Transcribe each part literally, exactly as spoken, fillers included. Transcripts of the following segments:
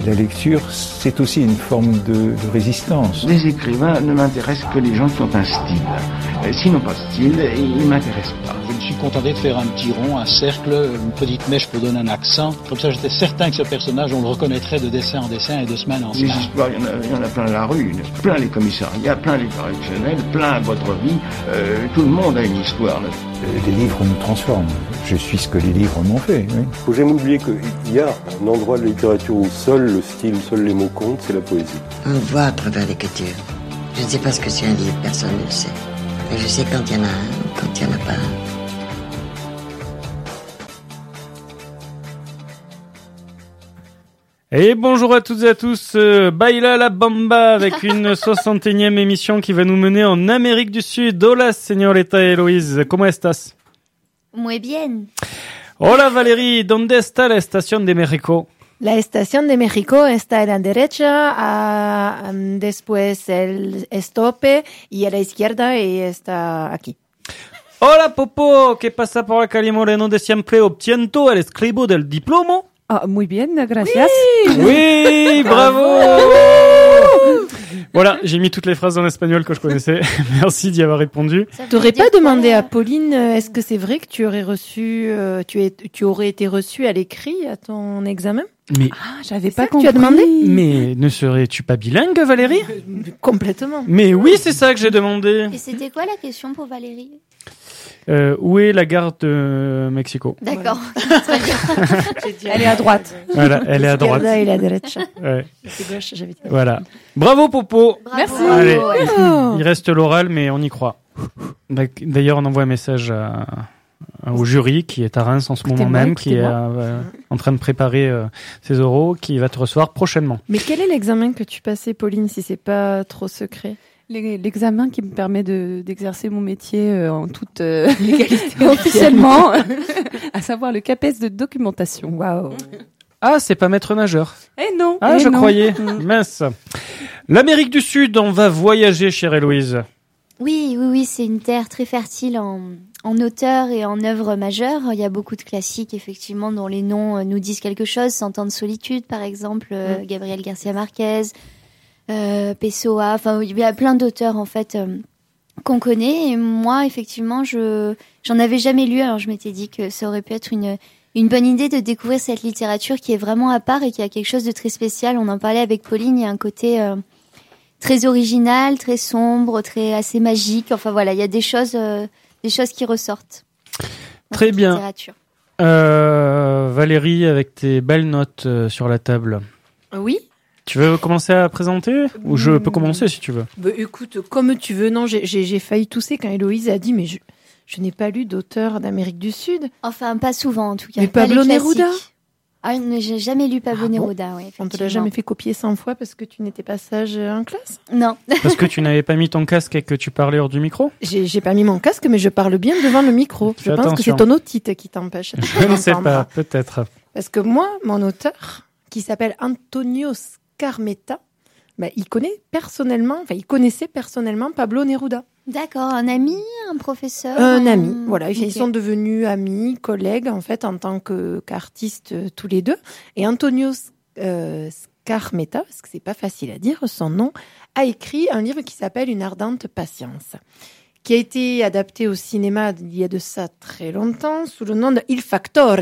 la lecture, c'est aussi une forme de, de résistance. Les écrivains ne m'intéressent que les gens qui ont un style. Et s'ils n'ont pas de style, ils ne m'intéressent pas. Je me suis contenté de faire un petit rond, un cercle, une petite mèche pour donner un accent. Comme ça, j'étais certain que ce personnage, on le reconnaîtrait de dessin en dessin et de semaine en semaine. Les histoires, il y en a, il y en a plein la rue, plein les commissariats, plein les correctionnels, plein votre vie. Euh, tout le monde a une histoire. Là. Les livres nous transforment. Je suis ce que les livres m'ont fait. Oui. Faut jamais oublier qu'il y a un endroit de la littérature où seul le style, seuls les mots comptent, c'est la poésie. On voit à travers l'écriture. Je ne sais pas ce que c'est un livre, personne ne le sait. Mais je sais quand il y en a un, quand il n'y en a pas un. Et bonjour à toutes et à tous, euh, Baila la Bamba avec une soixante et unième émission qui va nous mener en Amérique du Sud. Hola, señorita Eloise, ¿cómo estás? Muy bien. Hola, Valérie, ¿dónde está la estación de México? La estación de México está a la derecha, a, um, después el estope y a la izquierda y está aquí. Hola, Popo, ¿qué pasa por acá, Moreno de siempre obtiento el escribo del diplomo? Ah, muy bien, gracias. Oui, oui, bravo. Voilà, j'ai mis toutes les phrases en espagnol que je connaissais. Merci d'y avoir répondu. T'aurais pas demandé à Pauline, est-ce que c'est vrai que tu aurais reçu, euh, tu, es, tu aurais été reçue à l'écrit à ton examen? Mais ah, j'avais pas ça compris. Tu as demandé? Mais ne serais-tu pas bilingue, Valérie? Complètement. Mais oui, c'est ça que j'ai demandé. Et c'était quoi la question pour Valérie? Euh, où est la gare de Mexico? D'accord. Elle est à droite. Voilà, elle est à droite. Elle est à droite. Ouais. C'est gauche, j'avais dit. Voilà. Bravo, Popo. Bravo. Merci. Allez, il, il reste l'oral, mais on y croit. D'ailleurs, on envoie un message à, à, au jury qui est à Reims en ce moment Écoutez-moi, même, qui est euh, en train de préparer euh, ses oraux, qui va te recevoir prochainement. Mais quel est l'examen que tu passais, Pauline, si c'est pas trop secret? L'examen qui me permet de, d'exercer mon métier euh, en toute euh, légalité officiellement, à savoir le CAPES de documentation. Waouh. Ah, c'est pas maître nageur. Eh non. Ah, eh je non. croyais. Mince. L'Amérique du Sud, on va voyager, chère Héloïse. Oui, oui, oui, c'est une terre très fertile en, en auteurs et en œuvres majeures. Il y a beaucoup de classiques, effectivement, dont les noms nous disent quelque chose. Cent ans de solitude, par exemple, mm. Gabriel Garcia Marquez. Euh, Pessoa, enfin il y a plein d'auteurs en fait euh, qu'on connaît et moi effectivement je j'en avais jamais lu, alors je m'étais dit que ça aurait pu être une une bonne idée de découvrir cette littérature qui est vraiment à part et qui a quelque chose de très spécial. On en parlait avec Pauline, il y a un côté euh, très original, très sombre, très assez magique. Enfin voilà, il y a des choses euh, des choses qui ressortent. Très bien. Littérature. Euh, Valérie, avec tes belles notes euh, sur la table. Oui. Tu veux commencer à présenter? Ou je peux commencer si tu veux. Bah, écoute, comme tu veux. Non, j'ai, j'ai, j'ai failli tousser quand Héloïse a dit, mais je, je n'ai pas lu d'auteur d'Amérique du Sud. Enfin, pas souvent en tout cas. Mais pas Pablo les classiques. Neruda? Ah, j'ai jamais lu Pablo Ah bon Neruda, oui. On te l'a jamais fait copier cent fois parce que tu n'étais pas sage en classe? Non. Parce que tu n'avais pas mis ton casque et que tu parlais hors du micro? J'ai, j'ai pas mis mon casque, mais je parle bien devant le micro. Fais je pense attention. que c'est ton otite qui t'empêche. Je ne sais pas, peut-être. Parce que moi, mon auteur, qui s'appelle Antonio Scarmetta, bah, il connaît personnellement, enfin, il connaissait personnellement Pablo Neruda. D'accord, un ami, un professeur. Un un... ami, voilà. Okay. Ils sont devenus amis, collègues, en fait, en tant que, qu'artistes euh, tous les deux. Et Antonio euh, Scarmetta, parce que c'est pas facile à dire, son nom, a écrit un livre qui s'appelle Une ardente patience, qui a été adapté au cinéma il y a de ça très longtemps, sous le nom de Il Factore,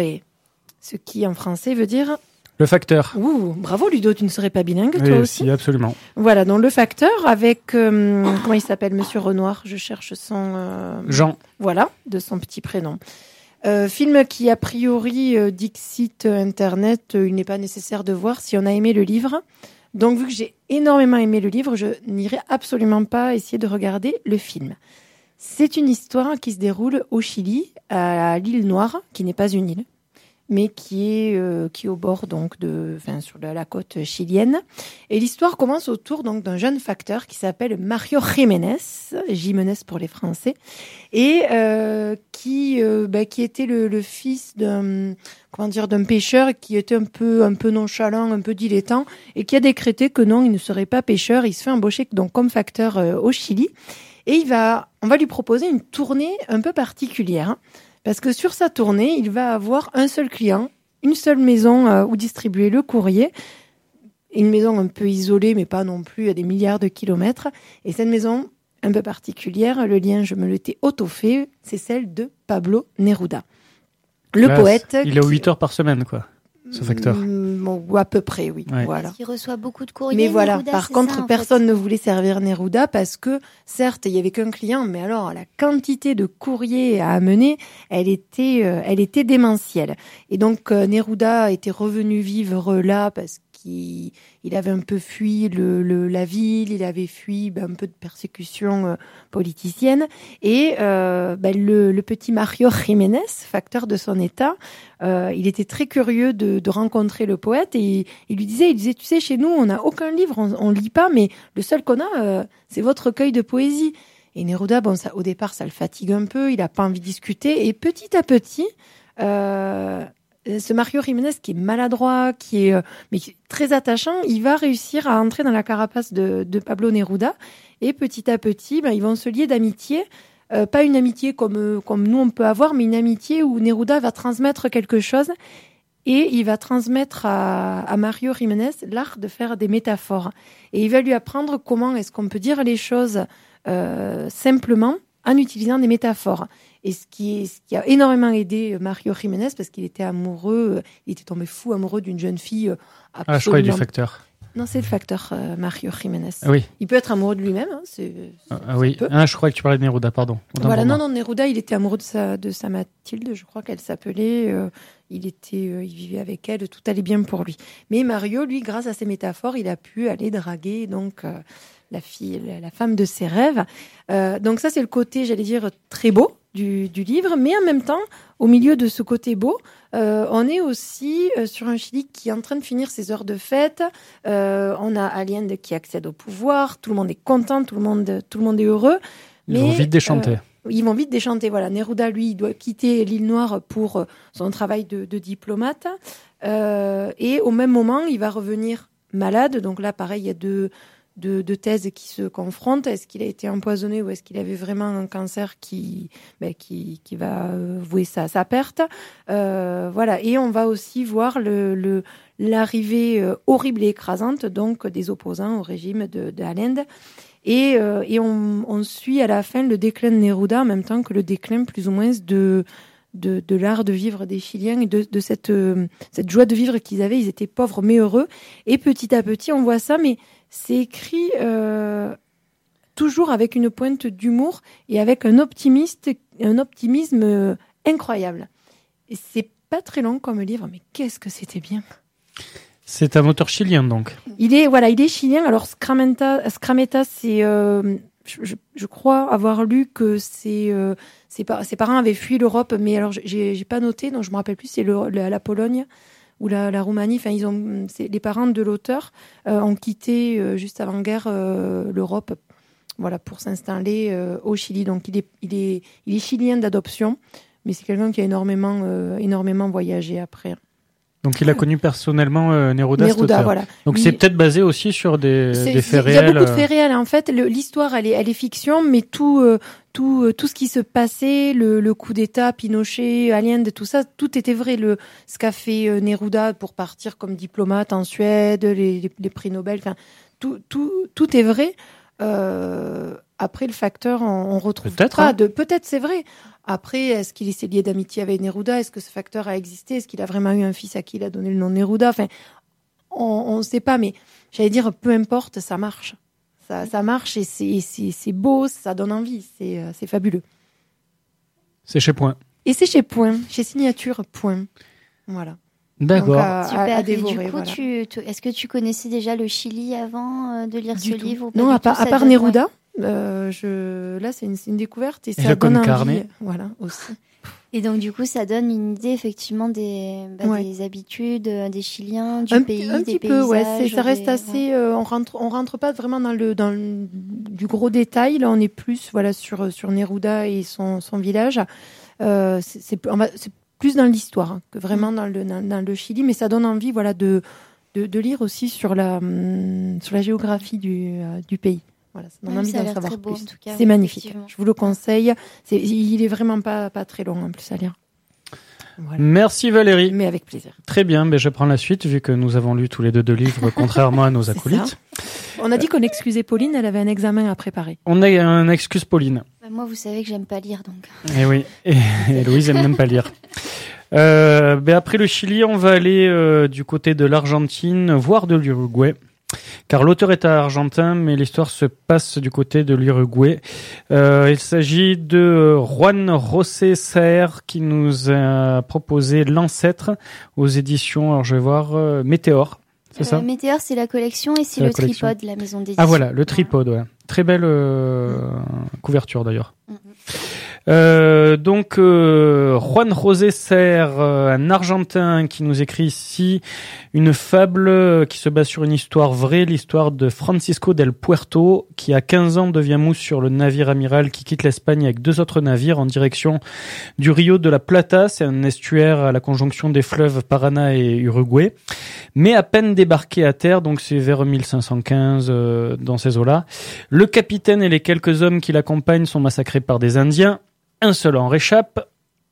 ce qui en français veut dire... Le facteur. Ouh, bravo Ludo, tu ne serais pas bilingue oui, toi aussi? Si, absolument. Voilà, donc le facteur avec, euh, comment il s'appelle, Monsieur Renoir, je cherche son... Euh, Jean. Voilà, de son petit prénom. Euh, film qui, a priori, euh, dixit Internet, euh, il n'est pas nécessaire de voir si on a aimé le livre. Donc, vu que j'ai énormément aimé le livre, je n'irai absolument pas essayer de regarder le film. C'est une histoire qui se déroule au Chili, à l'île Noire, qui n'est pas une île, mais qui est euh, qui est au bord donc de, enfin sur la, la côte chilienne. Et l'histoire commence autour donc d'un jeune facteur qui s'appelle Mario Jiménez, Jiménez pour les Français, et euh, qui euh, bah, qui était le, le fils d'un comment dire d'un pêcheur qui était un peu un peu nonchalant, un peu dilettant, et qui a décrété que non, il ne serait pas pêcheur. Il se fait embaucher donc comme facteur euh, au Chili, et il va on va lui proposer une tournée un peu particulière. Parce que sur sa tournée, il va avoir un seul client, une seule maison euh, où distribuer le courrier, une maison un peu isolée, mais pas non plus à des milliards de kilomètres. Et cette maison, un peu particulière, le lien, je me l'étais auto-fait, c'est celle de Pablo Neruda. Le Là, poète... Il est aux huit heures par semaine, quoi, ce facteur. Bon, à peu près, oui. Ouais. Voilà. Parce qu'il reçoit beaucoup de courriers. Mais voilà, Neruda, par c'est contre, ça, en personne fait. ne voulait servir Neruda parce que, certes, il y avait qu'un client, mais alors la quantité de courriers à amener, elle était, euh, elle était démentielle. Et donc, euh, Neruda était revenu vivre là parce qu'il il avait un peu fui le, le, la ville, il avait fui ben, un peu de persécution euh, politicienne. Et euh, ben, le, le petit Mario Jiménez, facteur de son état, euh, il était très curieux de, de rencontrer le poète et il, il lui disait, il disait, tu sais, chez nous, on n'a aucun livre, on, on lit pas, mais le seul qu'on a, euh, c'est votre recueil de poésie. Et Neruda, bon, ça, au départ, ça le fatigue un peu, il a pas envie de discuter. Et petit à petit, euh, ce Mario Jiménez qui est maladroit, qui est, euh, mais qui est très attachant, il va réussir à entrer dans la carapace de, de Pablo Neruda. Et petit à petit, ben, ils vont se lier d'amitié. Euh, pas une amitié comme, euh, comme nous on peut avoir, mais une amitié où Neruda va transmettre quelque chose. Et il va transmettre à, à Mario Jiménez l'art de faire des métaphores. Et il va lui apprendre comment est-ce qu'on peut dire les choses euh, simplement en utilisant des métaphores. Et ce qui, est, ce qui a énormément aidé Mario Jiménez, parce qu'il était amoureux, il était tombé fou amoureux d'une jeune fille absolument... Ah, je croyais du facteur. Non, c'est le facteur euh, Mario Jiménez. Ah oui. Il peut être amoureux de lui-même. Hein, c'est, c'est, ah oui. Ah, je croyais que tu parlais de Neruda, pardon. Autant voilà, non, non, Neruda, il était amoureux de sa, de sa Mathilde, je crois qu'elle s'appelait. Euh, il était, euh, il vivait avec elle, tout allait bien pour lui. Mais Mario, lui, grâce à ses métaphores, il a pu aller draguer donc euh, la fille, la, la femme de ses rêves. Euh, donc ça, c'est le côté, j'allais dire, très beau du, du livre, mais en même temps, au milieu de ce côté beau, euh, on est aussi euh, sur un Chili qui est en train de finir ses heures de fête. Euh, on a Allende qui accède au pouvoir, tout le monde est content, tout le monde, tout le monde est heureux. Ils mais, vont vite déchanter. Euh, ils vont vite déchanter. Voilà, Neruda, lui, il doit quitter l'île Noire pour son travail de, de diplomate. Euh, et au même moment, il va revenir malade. Donc là, pareil, il y a deux... De, de thèses qui se confrontent. Est-ce qu'il a été empoisonné ou est-ce qu'il avait vraiment un cancer qui, ben, qui, qui va euh, vouer sa, sa perte euh, voilà. Et on va aussi voir le, le, l'arrivée euh, horrible et écrasante donc, des opposants au régime de, de Allende. Et, euh, et on, on suit à la fin le déclin de Neruda en même temps que le déclin plus ou moins de... De, de l'art de vivre des Chiliens et de, de cette, euh, cette joie de vivre qu'ils avaient. Ils étaient pauvres mais heureux. Et petit à petit, on voit ça, mais c'est écrit euh, toujours avec une pointe d'humour et avec un, optimiste, un optimisme euh, incroyable. Et c'est pas très long comme livre, mais qu'est-ce que c'était bien. C'est un auteur chilien, donc. Il est, voilà, il est chilien. Alors, Scramenta, Scrametta, c'est... Euh, Je, je crois avoir lu que c'est, euh, ses, par, ses parents avaient fui l'Europe, mais alors j'ai, j'ai pas noté, donc je me rappelle plus, c'est le, la, la Pologne ou la, la Roumanie. Enfin, ils ont, c'est, les parents de l'auteur euh, ont quitté euh, juste avant guerre euh, l'Europe, voilà, pour s'installer euh, au Chili. Donc il est, il est, il est chilien d'adoption, mais c'est quelqu'un qui a énormément, euh, énormément voyagé après. Donc il a connu personnellement euh, Neruda, Neruda, voilà. Donc Lui, c'est peut-être basé aussi sur des, c'est, des faits réels. Il y a beaucoup de euh... faits réels. En fait, le, l'histoire, elle est, elle est fiction, mais tout, euh, tout, euh, tout ce qui se passait, le, le coup d'État, Pinochet, Allende, tout ça, tout était vrai. Le, ce qu'a fait euh, Neruda pour partir comme diplomate en Suède, les, les, les prix Nobel, enfin, tout, tout, tout est vrai. Euh, après, le facteur, on, on retrouve peut-être, pas hein. de. Peut-être, c'est vrai. Après, est-ce qu'il s'est lié d'amitié avec Neruda? Est-ce que ce facteur a existé? Est-ce qu'il a vraiment eu un fils à qui il a donné le nom Neruda? Enfin, on ne sait pas, mais j'allais dire, peu importe, ça marche. Ça, ça marche et c'est, c'est, c'est beau, ça donne envie, c'est, c'est fabuleux. C'est chez Point. Et c'est chez Point, chez Signature Point. Voilà. D'accord. À, Super. à, à et dévorer, du coup, voilà. tu, tu, est-ce que tu connaissais déjà le Chili avant euh, de lire Du ce tout. livre ou pas Non, du à, part, tout, à ça part donne- Neruda. ouais. Euh, je... Là, c'est une, c'est une découverte et, Et ça le donne con carne. envie. Voilà, aussi. Et donc, du coup, ça donne une idée, effectivement, des, bah, Ouais. des habitudes euh, des Chiliens, du un, pays, un des petit paysages. peu, ouais. C'est, ça reste des- assez. ouais. Euh, on rentre, on rentre pas vraiment dans le dans le, du gros détail. Là, on est plus, voilà, sur sur Neruda et son son village. Euh, c'est, c'est, on va, c'est plus dans l'histoire hein, que vraiment dans le dans, dans le Chili, mais ça donne envie, voilà, de de, de lire aussi sur la hum, sur la géographie du euh, du pays. Voilà, ça donne Ouais, envie ça a d'en l'air savoir très beau, plus. en tout cas, C'est magnifique. effectivement. Je vous le conseille. C'est, il est vraiment pas pas très long en plus à lire. Voilà. Merci Valérie. Mais avec plaisir. Très bien, ben je prends la suite vu que nous avons lu tous les deux deux livres, contrairement à nos acolytes. On a dit qu'on excusait Pauline, elle avait un examen à préparer. On a un excuse Pauline. Bah, moi, vous savez que j'aime pas lire, donc. Eh oui, et, et Louise aime même pas lire. Euh, ben après le Chili, on va aller euh, du côté de l'Argentine, voire de l'Uruguay. Car l'auteur est argentin, mais l'histoire se passe du côté de l'Uruguay. Euh, il s'agit de Juan José Saer qui nous a proposé L'Ancêtre aux éditions, alors je vais voir, euh, Météor. C'est euh, ça Météor, c'est la collection et c'est, c'est le la collection. tripode, la maison d'édition. Ah voilà, le tripode, ouais. Très belle euh, mmh. couverture d'ailleurs. Mmh. Euh, donc euh, Juan José Saer, euh, un Argentin qui nous écrit ici une fable euh, qui se base sur une histoire vraie, l'histoire de Francisco del Puerto, qui à quinze ans devient mousse sur le navire amiral qui quitte l'Espagne avec deux autres navires en direction du Rio de la Plata. C'est un estuaire à la conjonction des fleuves Paraná et Uruguay. Mais à peine débarqué à terre, donc c'est vers mille cinq cent quinze euh, dans ces eaux-là, le capitaine et les quelques hommes qui l'accompagnent sont massacrés par des Indiens. Un seul en réchappe. Qui ?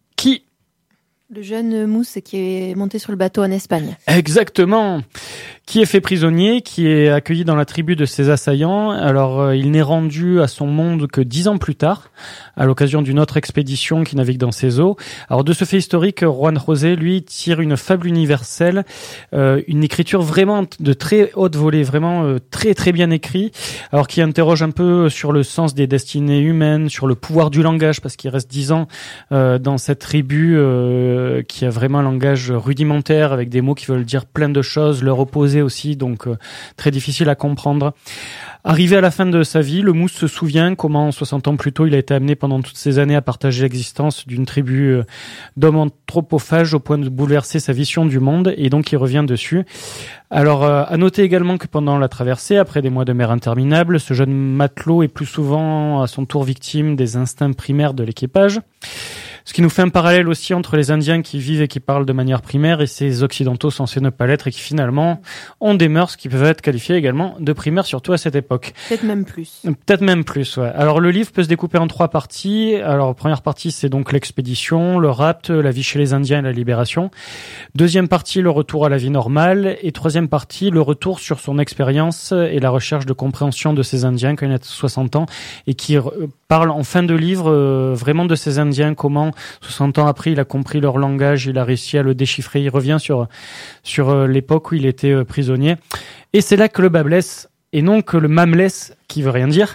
Le jeune Mousse qui est monté sur le bateau en Espagne. Exactement. Qui est fait prisonnier, qui est accueilli dans la tribu de ses assaillants. Alors, euh, il n'est rendu à son monde que dix ans plus tard, à l'occasion d'une autre expédition qui navigue dans ses eaux. Alors, de ce fait historique, Juan José, lui, tire une fable universelle, euh, une écriture vraiment de très haute volée, vraiment euh, très très bien écrit, alors qui interroge un peu sur le sens des destinées humaines, sur le pouvoir du langage, parce qu'il reste dix ans euh, dans cette tribu euh, qui a vraiment un langage rudimentaire, avec des mots qui veulent dire plein de choses, leur opposé aussi, donc euh, très difficile à comprendre. Arrivé à la fin de sa vie, le Mousse se souvient comment, soixante ans plus tôt, il a été amené pendant toutes ces années à partager l'existence d'une tribu euh, d'hommes anthropophages au point de bouleverser sa vision du monde, et donc il revient dessus. Alors, euh, à noter également que pendant la traversée, après des mois de mer interminables, ce jeune matelot est plus souvent à son tour victime des instincts primaires de l'équipage. Ce qui nous fait un parallèle aussi entre les Indiens qui vivent et qui parlent de manière primaire et ces Occidentaux censés ne pas l'être et qui finalement ont des mœurs qui peuvent être qualifiées également de primaires, surtout à cette époque. Peut-être même plus. Peut-être même plus, ouais. Alors le livre peut se découper en trois parties. Alors première partie, c'est donc l'expédition, le rapt, la vie chez les Indiens et la libération. Deuxième partie, le retour à la vie normale. Et troisième partie, le retour sur son expérience et la recherche de compréhension de ces Indiens quand il a soixante ans et qui parle en fin de livre euh, vraiment de ces Indiens, comment soixante ans après il a compris leur langage, il a réussi à le déchiffrer, il revient sur sur euh, l'époque où il était euh, prisonnier. Et c'est là que le bas blesse, et non que le mamless, qui veut rien dire.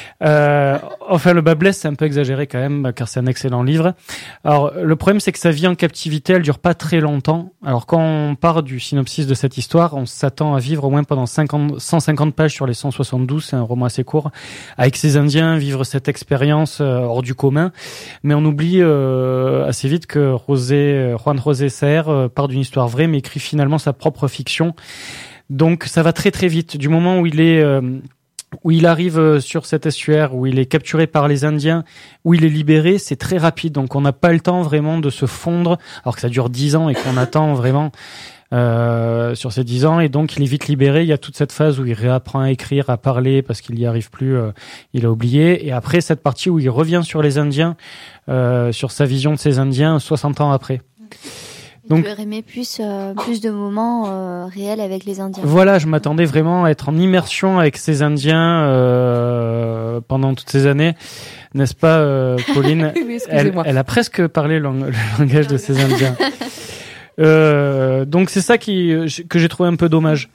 Euh, enfin, le bas blesse, c'est un peu exagéré quand même, car c'est un excellent livre. Alors, le problème, c'est que sa vie en captivité, elle dure pas très longtemps. Alors, quand on part du synopsis de cette histoire, on s'attend à vivre au moins pendant cinquante, cent cinquante pages sur les cent soixante-douze, c'est un roman assez court, avec ces Indiens, vivre cette expérience euh, hors du commun. Mais on oublie euh, assez vite que José, Juan José Saer euh, part d'une histoire vraie, mais écrit finalement sa propre fiction. Donc ça va très très vite. Du moment où il est euh, où il arrive sur cet estuaire, où il est capturé par les Indiens, où il est libéré, c'est très rapide. Donc on n'a pas le temps vraiment de se fondre, alors que ça dure dix ans et qu'on attend vraiment euh, sur ces dix ans. Et donc il est vite libéré. Il y a toute cette phase où il réapprend à écrire, à parler parce qu'il n'y arrive plus, euh, il a oublié. Et après cette partie où il revient sur les Indiens, euh, sur sa vision de ces Indiens soixante ans après. Donc, tu aurais aimé plus, euh, plus de moments euh, réels avec les Indiens. Voilà, je m'attendais vraiment à être en immersion avec ces Indiens euh, pendant toutes ces années, n'est-ce pas, euh, Pauline? Oui, elle, elle a presque parlé le, le langage de ces Indiens. euh, donc c'est ça qui que j'ai trouvé un peu dommage.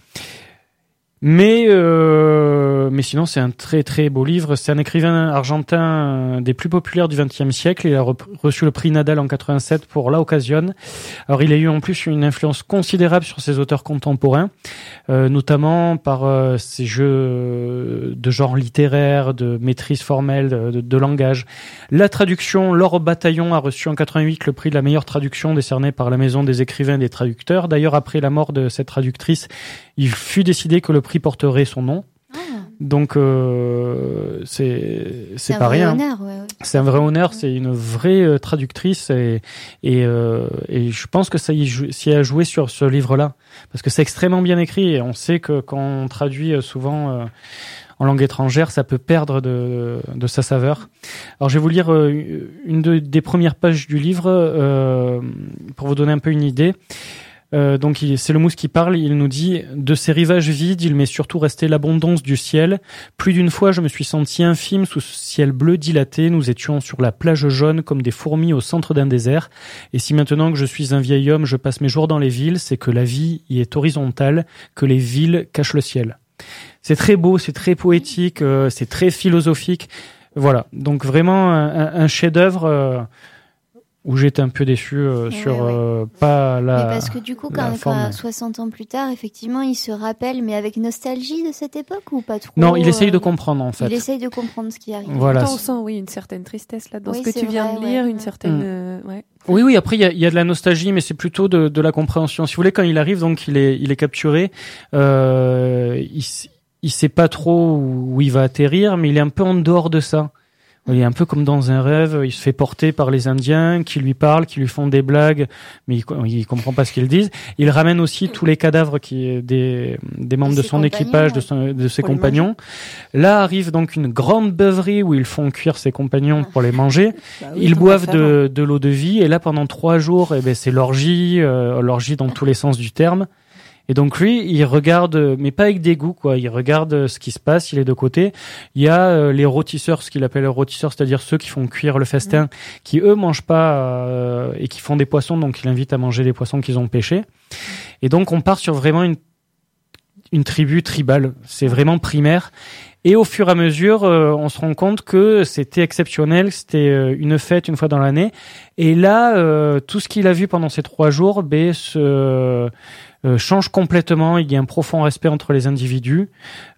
Mais euh, mais sinon c'est un très très beau livre. C'est un écrivain argentin des plus populaires du vingtième siècle. Il a reçu le prix Nadal en quatre-vingt-sept pour La Occasion. Alors il a eu en plus une influence considérable sur ses auteurs contemporains, euh, notamment par euh, ses jeux de genre littéraire, de maîtrise formelle, de, de, de langage. La traduction, Laure Bataillon a reçu en quatre-vingt-huit le prix de la meilleure traduction décerné par la Maison des écrivains et des traducteurs. D'ailleurs, après la mort de cette traductrice, il fut décidé que le prix porterait son nom. Ah. Donc euh, c'est c'est, c'est pas rien. Honneur, ouais, ouais. C'est un vrai honneur. C'est une vraie euh, traductrice et et, euh, et je pense que ça y, jou- s'y a joué sur ce livre-là parce que c'est extrêmement bien écrit et on sait que quand on traduit euh, souvent euh, en langue étrangère, ça peut perdre de de sa saveur. Alors je vais vous lire euh, une de, des premières pages du livre euh, pour vous donner un peu une idée. Euh, donc il, c'est le Mousse qui parle, il nous dit « De ces rivages vides, il m'est surtout resté l'abondance du ciel. Plus d'une fois, je me suis senti infime sous ce ciel bleu dilaté. Nous étions sur la plage jaune comme des fourmis au centre d'un désert. Et si maintenant que je suis un vieil homme, je passe mes jours dans les villes, c'est que la vie y est horizontale, que les villes cachent le ciel. » C'est très beau, c'est très poétique, euh, c'est très philosophique. Voilà, donc vraiment un, un chef-d'œuvre... Euh, où j'étais un peu déçu euh, Ouais, sur ouais. euh, pas la. Mais parce que du coup, la quand, forme. quand soixante ans plus tard, effectivement, il se rappelle, mais avec nostalgie de cette époque ou pas trop Non, il essaye euh, de comprendre en fait. Il essaye de comprendre ce qui arrive. Voilà. Pourtant, on sent, oui, une certaine tristesse là dans Oui, ce que c'est tu viens vrai, de lire, ouais. une certaine. Mm. euh, ouais. Oui, oui. Après, il y a, il y a de la nostalgie, mais c'est plutôt de, de la compréhension. Si vous voulez, quand il arrive, donc il est, il est capturé. Euh, il, s- il sait pas trop où, où il va atterrir, mais il est un peu en dehors de ça. Il est un peu comme dans un rêve, il se fait porter par les Indiens qui lui parlent, qui lui font des blagues, mais il, il comprend pas ce qu'ils disent. Il ramène aussi tous les cadavres qui des, des membres de, De ses son compagnons, équipage, de, ouais. son, de ses Pour les compagnons. Là arrive donc une grande beuverie où ils font cuire ses compagnons pour les manger. Bah oui, Ils tant boivent qu'à faire, hein. de, de l'eau de vie et là pendant trois jours, eh ben c'est l'orgie, euh, l'orgie dans tous les sens du terme. Et donc lui, il regarde, mais pas avec dégoût, quoi. Il regarde ce qui se passe, il est de côté. Il y a euh, les rôtisseurs, ce qu'il appelle les rôtisseurs, c'est-à-dire ceux qui font cuire le festin, mmh. qui eux mangent pas euh, et qui font des poissons, donc il invite à manger les poissons qu'ils ont pêchés. Et donc on part sur vraiment une une tribu tribale. C'est vraiment primaire. Et au fur et à mesure, euh, on se rend compte que c'était exceptionnel, c'était euh, une fête une fois dans l'année. Et là, euh, tout ce qu'il a vu pendant ces trois jours, ben, se euh, change complètement. Il y a un profond respect entre les individus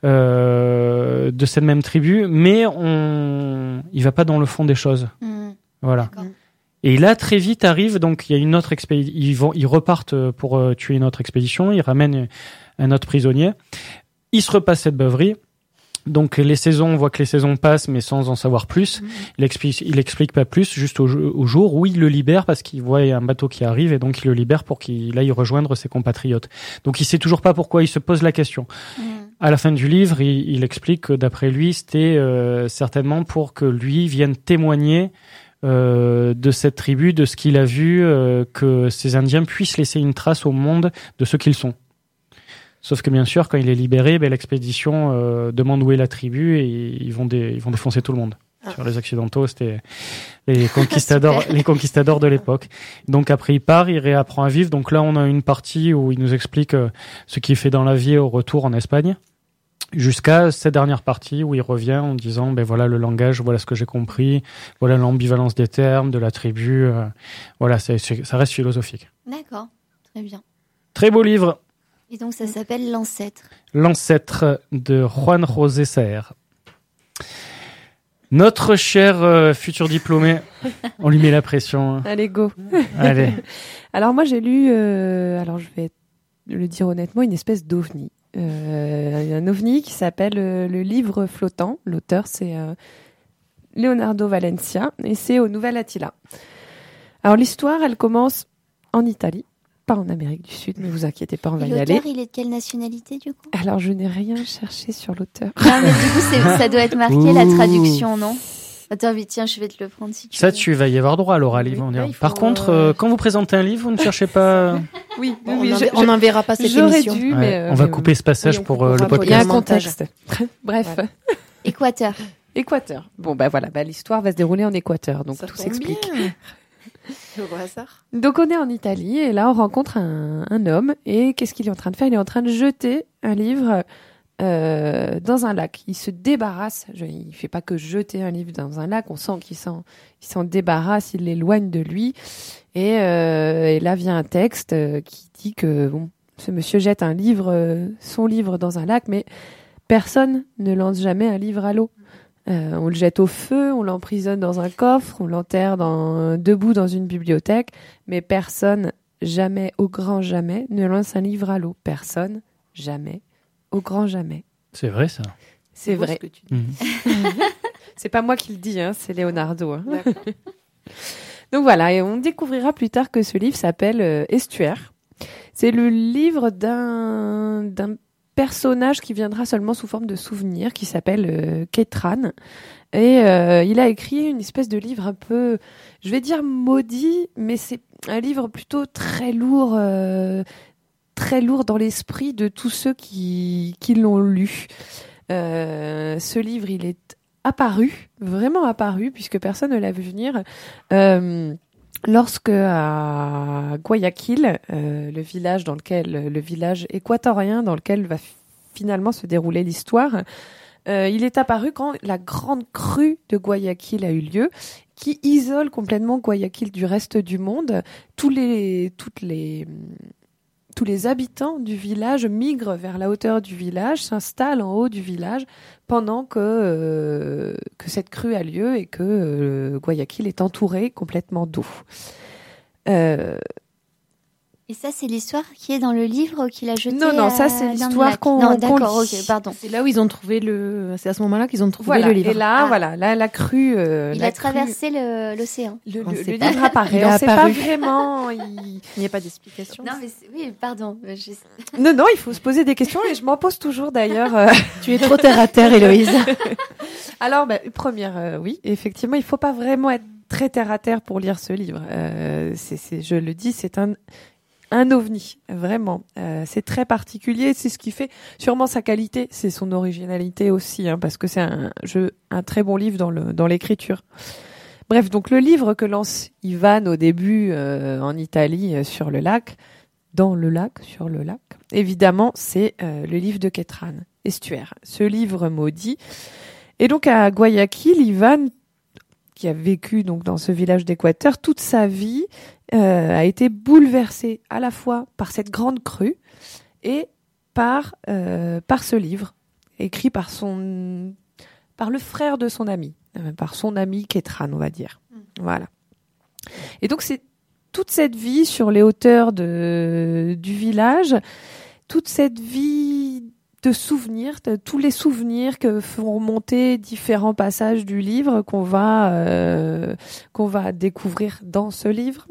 euh, de cette même tribu, mais on, il va pas dans le fond des choses. Mmh. Voilà. D'accord. Et là, très vite arrive, donc il y a une autre expédition. Ils vont, ils repartent pour euh, tuer une autre expédition. Ils ramènent un autre prisonnier. Il se repasse cette beuverie. Donc les saisons, on voit que les saisons passent, mais sans en savoir plus. Mmh. Il explique, il explique pas plus, juste au, au jour où il le libère parce qu'il voit un bateau qui arrive et donc il le libère pour qu'il aille rejoindre ses compatriotes. Donc il sait toujours pas pourquoi, il se pose la question. Mmh. À la fin du livre, il, il explique que d'après lui, c'était euh, certainement pour que lui vienne témoigner euh, de cette tribu, de ce qu'il a vu, euh, que ces Indiens puissent laisser une trace au monde de ce qu'ils sont. Sauf que bien sûr, quand il est libéré, ben, l'expédition euh, demande où est la tribu et ils vont, dé- ils vont défoncer tout le monde. Ah. Sur les Occidentaux, c'était les conquistadors, les conquistadors de l'époque. Donc après, il part, il réapprend à vivre. Donc là, on a une partie où il nous explique euh, ce qu'il fait dans la vie au retour en Espagne, jusqu'à cette dernière partie où il revient en disant, ben voilà le langage, voilà ce que j'ai compris, voilà l'ambivalence des termes, de la tribu. Euh, voilà, c'est, c'est, ça reste philosophique. D'accord, très bien. Très beau livre. Et donc ça s'appelle L'Ancêtre. L'Ancêtre de Juan José Saer. Notre cher euh, futur diplômé, on lui met la pression. Hein. Allez, go. Allez. Alors moi j'ai lu, euh, alors je vais le dire honnêtement, une espèce d'ovni. Euh, un ovni qui s'appelle euh, Le Livre Flottant. L'auteur c'est euh, Leonardo Valencia et c'est au Nouvel Attila. Alors l'histoire elle commence en Italie. Pas en Amérique du Sud, mais vous inquiétez pas, on va et y aller. l'auteur, il est de quelle nationalité, du coup? Alors, je n'ai rien cherché sur l'auteur. Non, mais du coup, c'est, ça doit être marqué, Ouh. La traduction, non? Attends, mais tiens, je vais te le prendre si tu Ça, veux. tu vas y avoir droit à l'oral, ils vont dire. Par contre, euh, quand vous présentez un livre, vous ne cherchez pas... Oui, bon, oui, oui on n'enverra pas cette émission. Dû, ouais, mais euh, on va couper ce passage oui, pour euh, le podcast. Il y a un contexte. Bref. Voilà. Équateur. Équateur. Bon, bah voilà, bah, l'histoire va se dérouler en Équateur, donc ça tout s'explique. Au hasard. Donc on est en Italie et là on rencontre un, un homme et qu'est-ce qu'il est en train de faire? Il est en train de jeter un livre euh, dans un lac. Il se débarrasse. Je, il fait pas que jeter un livre dans un lac. On sent qu'il s'en, il s'en débarrasse, il l'éloigne de lui. Et, euh, et là vient un texte euh, qui dit que bon, ce monsieur jette un livre, euh, son livre dans un lac, mais personne ne lance jamais un livre à l'eau. Euh, on le jette au feu, on l'emprisonne dans un coffre, on l'enterre dans, debout dans une bibliothèque, mais personne, jamais, au grand jamais, ne lance un livre à l'eau. Personne, jamais, au grand jamais. C'est vrai ça. C'est beau vrai. ce que tu dis. Mmh. C'est pas moi qui le dis, hein, c'est Leonardo. Hein. Donc voilà, et on découvrira plus tard que ce livre s'appelle euh, Estuaire. C'est le livre d'un, d'un personnage qui viendra seulement sous forme de souvenir, qui s'appelle euh, Ketran. Et euh, il a écrit une espèce de livre un peu, je vais dire maudit, mais c'est un livre plutôt très lourd, euh, très lourd dans l'esprit de tous ceux qui, qui l'ont lu. Euh, ce livre, il est apparu, vraiment apparu, puisque personne ne l'a vu venir, euh, lorsque à Guayaquil, euh, le village dans lequel, le village équatorien dans lequel va f- finalement se dérouler l'histoire, euh, il est apparu quand la grande crue de Guayaquil a eu lieu, qui isole complètement Guayaquil du reste du monde. Tous les, toutes les, tous les habitants du village migrent vers la hauteur du village, s'installent en haut du village pendant que, euh, que cette crue a lieu et que euh, Guayaquil est entouré complètement d'eau. Euh, Et ça, c'est l'histoire qui est dans le livre qu'il a jeté. Non, non, ça, à- c'est dans le l'histoire lac. qu'on- Non, qu'on d'accord, lit. ok, pardon. C'est là où ils ont trouvé le. C'est à ce moment-là qu'ils ont trouvé voilà. le livre. Et là, Ah. voilà, là, la crue. euh, Il la a crue- traversé le- l'océan. Le, On le- sait le pas. livre apparaît. Il est On sait pas apparu. vraiment. Il... Il n'y a pas d'explication. Non, mais c'est- oui, pardon. je- Non, non, il faut se poser des questions et je m'en pose toujours d'ailleurs. euh. Tu es trop terre à terre, Héloïse. Alors, bah, première, euh, oui, effectivement, il faut pas vraiment être très terre à terre pour lire ce livre. Euh, c'est, c'est, je le dis, c'est un un ovni, vraiment. Euh, c'est très particulier, c'est ce qui fait sûrement sa qualité, c'est son originalité aussi, hein, parce que c'est un jeu, un très bon livre dans le dans l'écriture. Bref, donc le livre que lance Ivan au début euh, en Italie euh, sur le lac, dans le lac, sur le lac, évidemment, c'est euh, le livre de Ketran, Estuaire, ce livre maudit. Et donc à Guayaquil, Ivan, qui a vécu donc dans ce village d'Équateur toute sa vie, euh, a été bouleversé à la fois par cette grande crue et par euh, par ce livre écrit par son par le frère de son ami, euh, par son ami Ketran, on va dire. Mmh. Voilà. Et donc c'est toute cette vie sur les hauteurs de du village, toute cette vie de souvenirs, de tous les souvenirs que font remonter différents passages du livre qu'on va euh, qu'on va découvrir dans ce livre.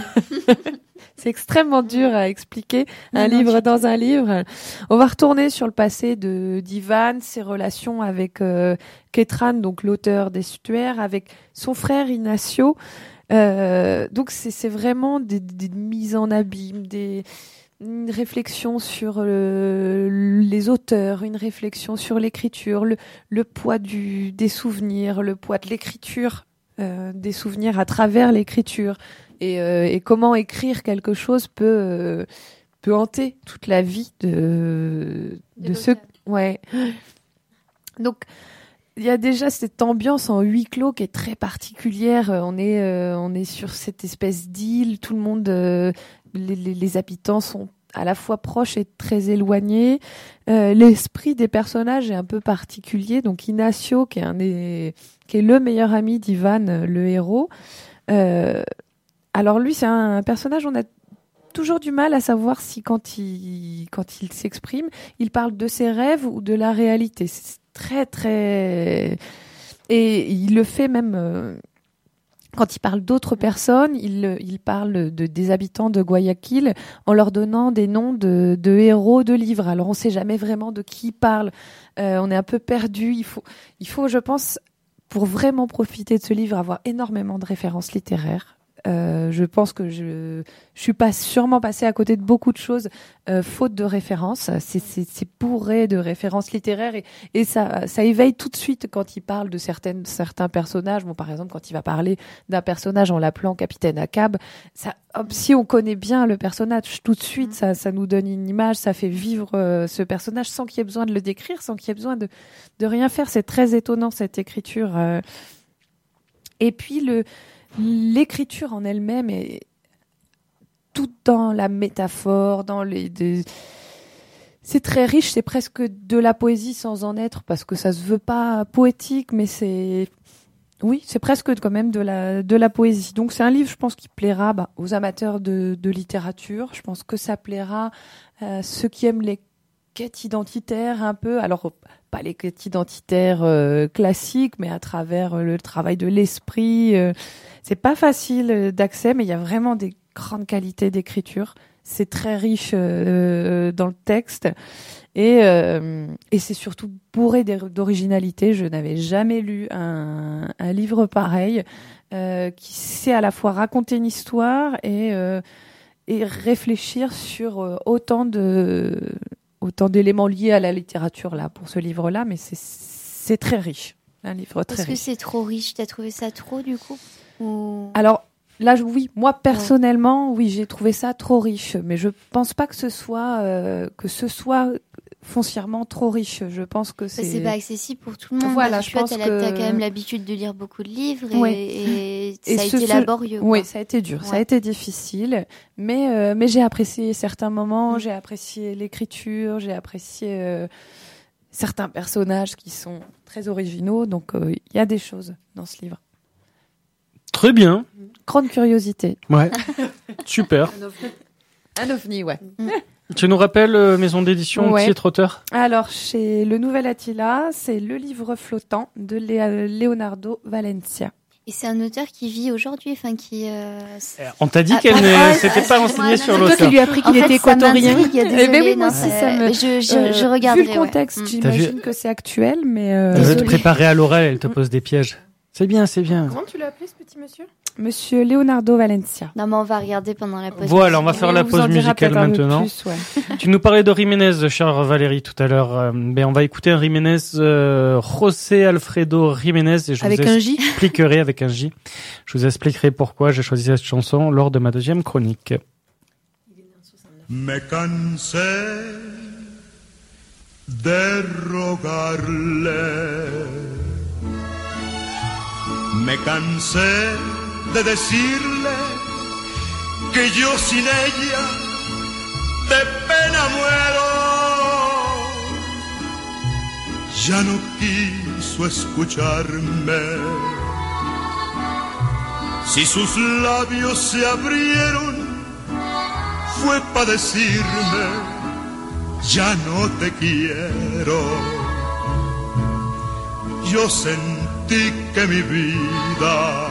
C'est extrêmement dur à expliquer, un non, livre non, dans un livre. On va retourner sur le passé de d'Ivan, ses relations avec euh, Ketran, donc l'auteur d'Estuaire, avec son frère Ignacio. Euh, donc c'est, c'est vraiment des, des mises en abîme, des une réflexion sur euh, les auteurs, une réflexion sur l'écriture, le, le poids du, des souvenirs, le poids de l'écriture, euh, des souvenirs à travers l'écriture, et, euh, et comment écrire quelque chose peut, euh, peut hanter toute la vie de, de, de ceux... Ouais. Donc, il y a déjà cette ambiance en huis clos qui est très particulière. On est, euh, on est sur cette espèce d'île, tout le monde... Euh, Les, les, les habitants sont à la fois proches et très éloignés. Euh, l'esprit des personnages est un peu particulier. Donc Ignacio, qui est, un des, qui est le meilleur ami d'Ivan, le héros. Euh, alors lui, c'est un, un personnage, on a toujours du mal à savoir si quand il, quand il s'exprime, il parle de ses rêves ou de la réalité. C'est très, très... Et il le fait même... Euh, Quand il parle d'autres personnes, il, il parle de, des habitants de Guayaquil en leur donnant des noms de, de héros de livres. Alors, on ne sait jamais vraiment de qui il parle. Euh, on est un peu perdu. Il faut, il faut, je pense, pour vraiment profiter de ce livre, avoir énormément de références littéraires. Euh, je pense que je, je suis pas sûrement passée à côté de beaucoup de choses euh, faute de références. C'est, c'est, c'est bourré de références littéraires et, et ça, ça éveille tout de suite quand il parle de certaines, certains personnages. Bon, par exemple, quand il va parler d'un personnage en l'appelant Capitaine Ahab, ça, hop, si on connaît bien le personnage, tout de suite, ça, ça nous donne une image, ça fait vivre euh, ce personnage sans qu'il y ait besoin de le décrire, sans qu'il y ait besoin de, de rien faire. C'est très étonnant cette écriture. Euh. Et puis le L'écriture en elle-même est tout dans la métaphore, dans les... De... C'est très riche, c'est presque de la poésie sans en être, parce que ça se veut pas poétique, mais c'est... Oui, c'est presque quand même de la, de la poésie. Donc c'est un livre, je pense, qui plaira bah, aux amateurs de, de littérature. Je pense que ça plaira à ceux qui aiment les quête identitaire un peu. Alors, pas les quêtes identitaires euh, classiques, mais à travers le travail de l'esprit. Euh, c'est pas facile d'accès, mais il y a vraiment des grandes qualités d'écriture. C'est très riche euh, dans le texte. Et, euh, et c'est surtout bourré d'originalité. Je n'avais jamais lu un, un livre pareil euh, qui sait à la fois raconter une histoire et, euh, et réfléchir sur euh, autant de autant d'éléments liés à la littérature là pour ce livre-là. Mais c'est c'est très riche, un livre très riche. Est-ce que c'est trop riche? T'as trouvé ça trop du coup? Ou... Alors là, oui, moi personnellement, oui, j'ai trouvé ça trop riche, mais je pense pas que ce soit euh, que ce soit foncièrement trop riche. Je pense que c'est. C'est pas accessible pour tout le monde. Voilà, je pense que t'as quand même l'habitude de lire beaucoup de livres et, ouais. et, et ça a ce, été laborieux. Quoi. Oui, ça a été dur, ouais. ça a été difficile, mais euh, mais j'ai apprécié certains moments, mmh. j'ai apprécié l'écriture, j'ai apprécié euh, certains personnages qui sont très originaux. Donc il euh, y a des choses dans ce livre. Très bien. Grande curiosité. Ouais. Super. Un ovni. Un ovni, ouais. Tu nous rappelles euh, maison d'édition, ouais. titre, auteur? Alors, chez Le Nouvel Attila, c'est Le Livre Flottant de Lé- Leonardo Valencia. Et c'est un auteur qui vit aujourd'hui, enfin qui. Euh... On t'a dit ah, qu'elle ne ah, s'était pas renseignée sur l'auteur. C'est toi qui lui as appris qu'il était équatorien. Eh ben oui, moi aussi, ça me. Je, je, euh, je regarderai. Vu le contexte, ouais. j'imagine que c'est actuel, mais. Euh... Elle veut te préparer à l'oral, elle te pose des pièges. C'est bien, c'est bien. Comment tu l'as appelé, ce petit monsieur? Monsieur Leonardo Valencia. Non, mais on va regarder pendant la pause. Voilà, on va faire oui, la on pause musicale maintenant. Plus, ouais. Tu nous parlais de Jiménez, chère Valérie, tout à l'heure. Euh, ben, on va écouter un Jiménez, euh, José Alfredo Jiménez. Et je avec vous un J expliquerai avec un J. Je vous expliquerai pourquoi j'ai choisi cette chanson lors de ma deuxième chronique. Me cansé de rogarle. Me cansé de decirle que yo sin ella de pena muero. Ya no quiso escucharme. Si sus labios se abrieron fue para decirme ya no te quiero. Yo sentí que mi vida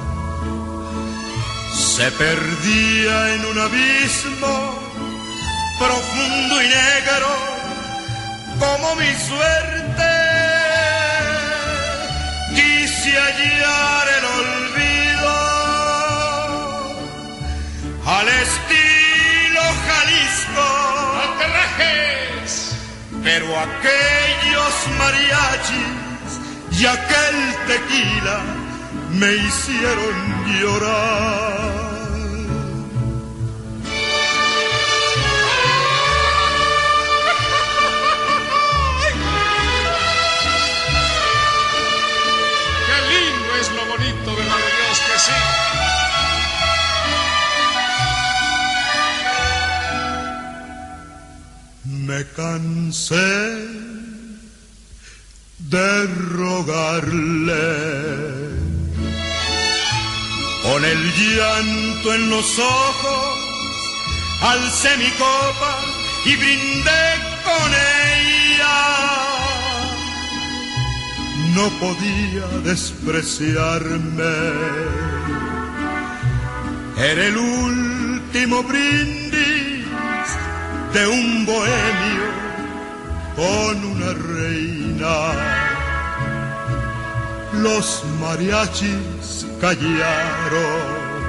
se perdía en un abismo profundo y negro como mi suerte. Quise hallar el olvido al estilo Jalisco. ¡Aterrajes! Pero aquellos mariachis y aquel tequila me hicieron llorar. ¡Qué lindo es lo bonito, verdad de Dios que sí! Me cansé de rogarle, con el llanto en los ojos, alcé mi copa y brindé con ella. No podía despreciarme, era el último brindis de un bohemio con una reina. Los mariachis callaron,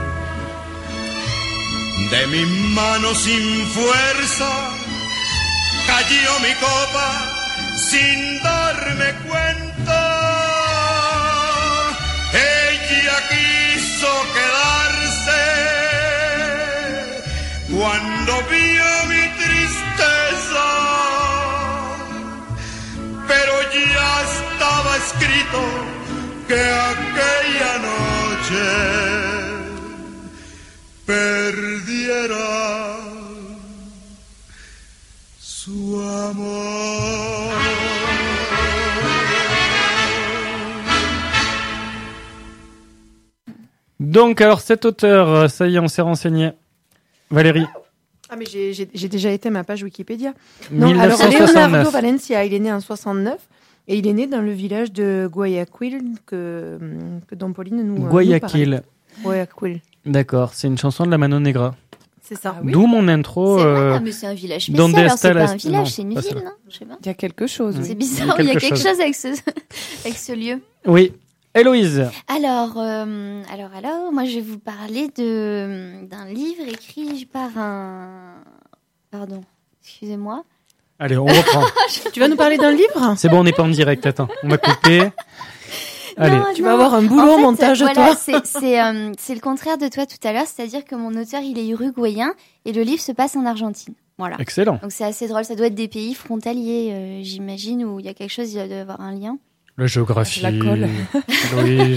de mi mano sin fuerza cayó mi copa sin darme cuenta. Ella quiso quedarse cuando vio mi tristeza, pero ya estaba escrito que aquella noche perdiera su amor. Donc, alors, cet auteur, ça y est, on s'est renseigné. Valérie. Ah mais j'ai, j'ai, j'ai déjà été à ma page Wikipédia. Non, mille neuf cent alors soixante-neuf. Leonardo Valencia, il est né en soixante-neuf et il est né dans le village de Guayaquil que, que Dom Pauline nous Guayaquil. Nous Guayaquil. D'accord, c'est une chanson de la Mano Negra. C'est ça. Ah oui. D'où mon intro. C'est euh, vrai, mais c'est un village spécial. Donde Alors, está c'est la- pas un village, non, c'est une pas ville, ça. non? Je sais pas. Il y a quelque chose. C'est oui. bizarre, il y a quelque chose avec ce, avec ce lieu. Oui. Héloïse. Alors, euh, alors, alors, moi, je vais vous parler de d'un livre écrit par un. Pardon, excusez-moi. Allez, on reprend. Tu vas nous parler d'un livre? C'est bon, on n'est pas en direct. Attends, on va couper. Allez. Non, Tu non. vas avoir un boulot En au fait, montage, voilà, toi. c'est c'est euh, c'est le contraire de toi tout à l'heure, c'est-à-dire que mon auteur, il est uruguayen et le livre se passe en Argentine. Voilà. Excellent. Donc c'est assez drôle, ça doit être des pays frontaliers, euh, j'imagine, où il y a quelque chose, il doit y avoir un lien. La géographie. La colle. Héloïse.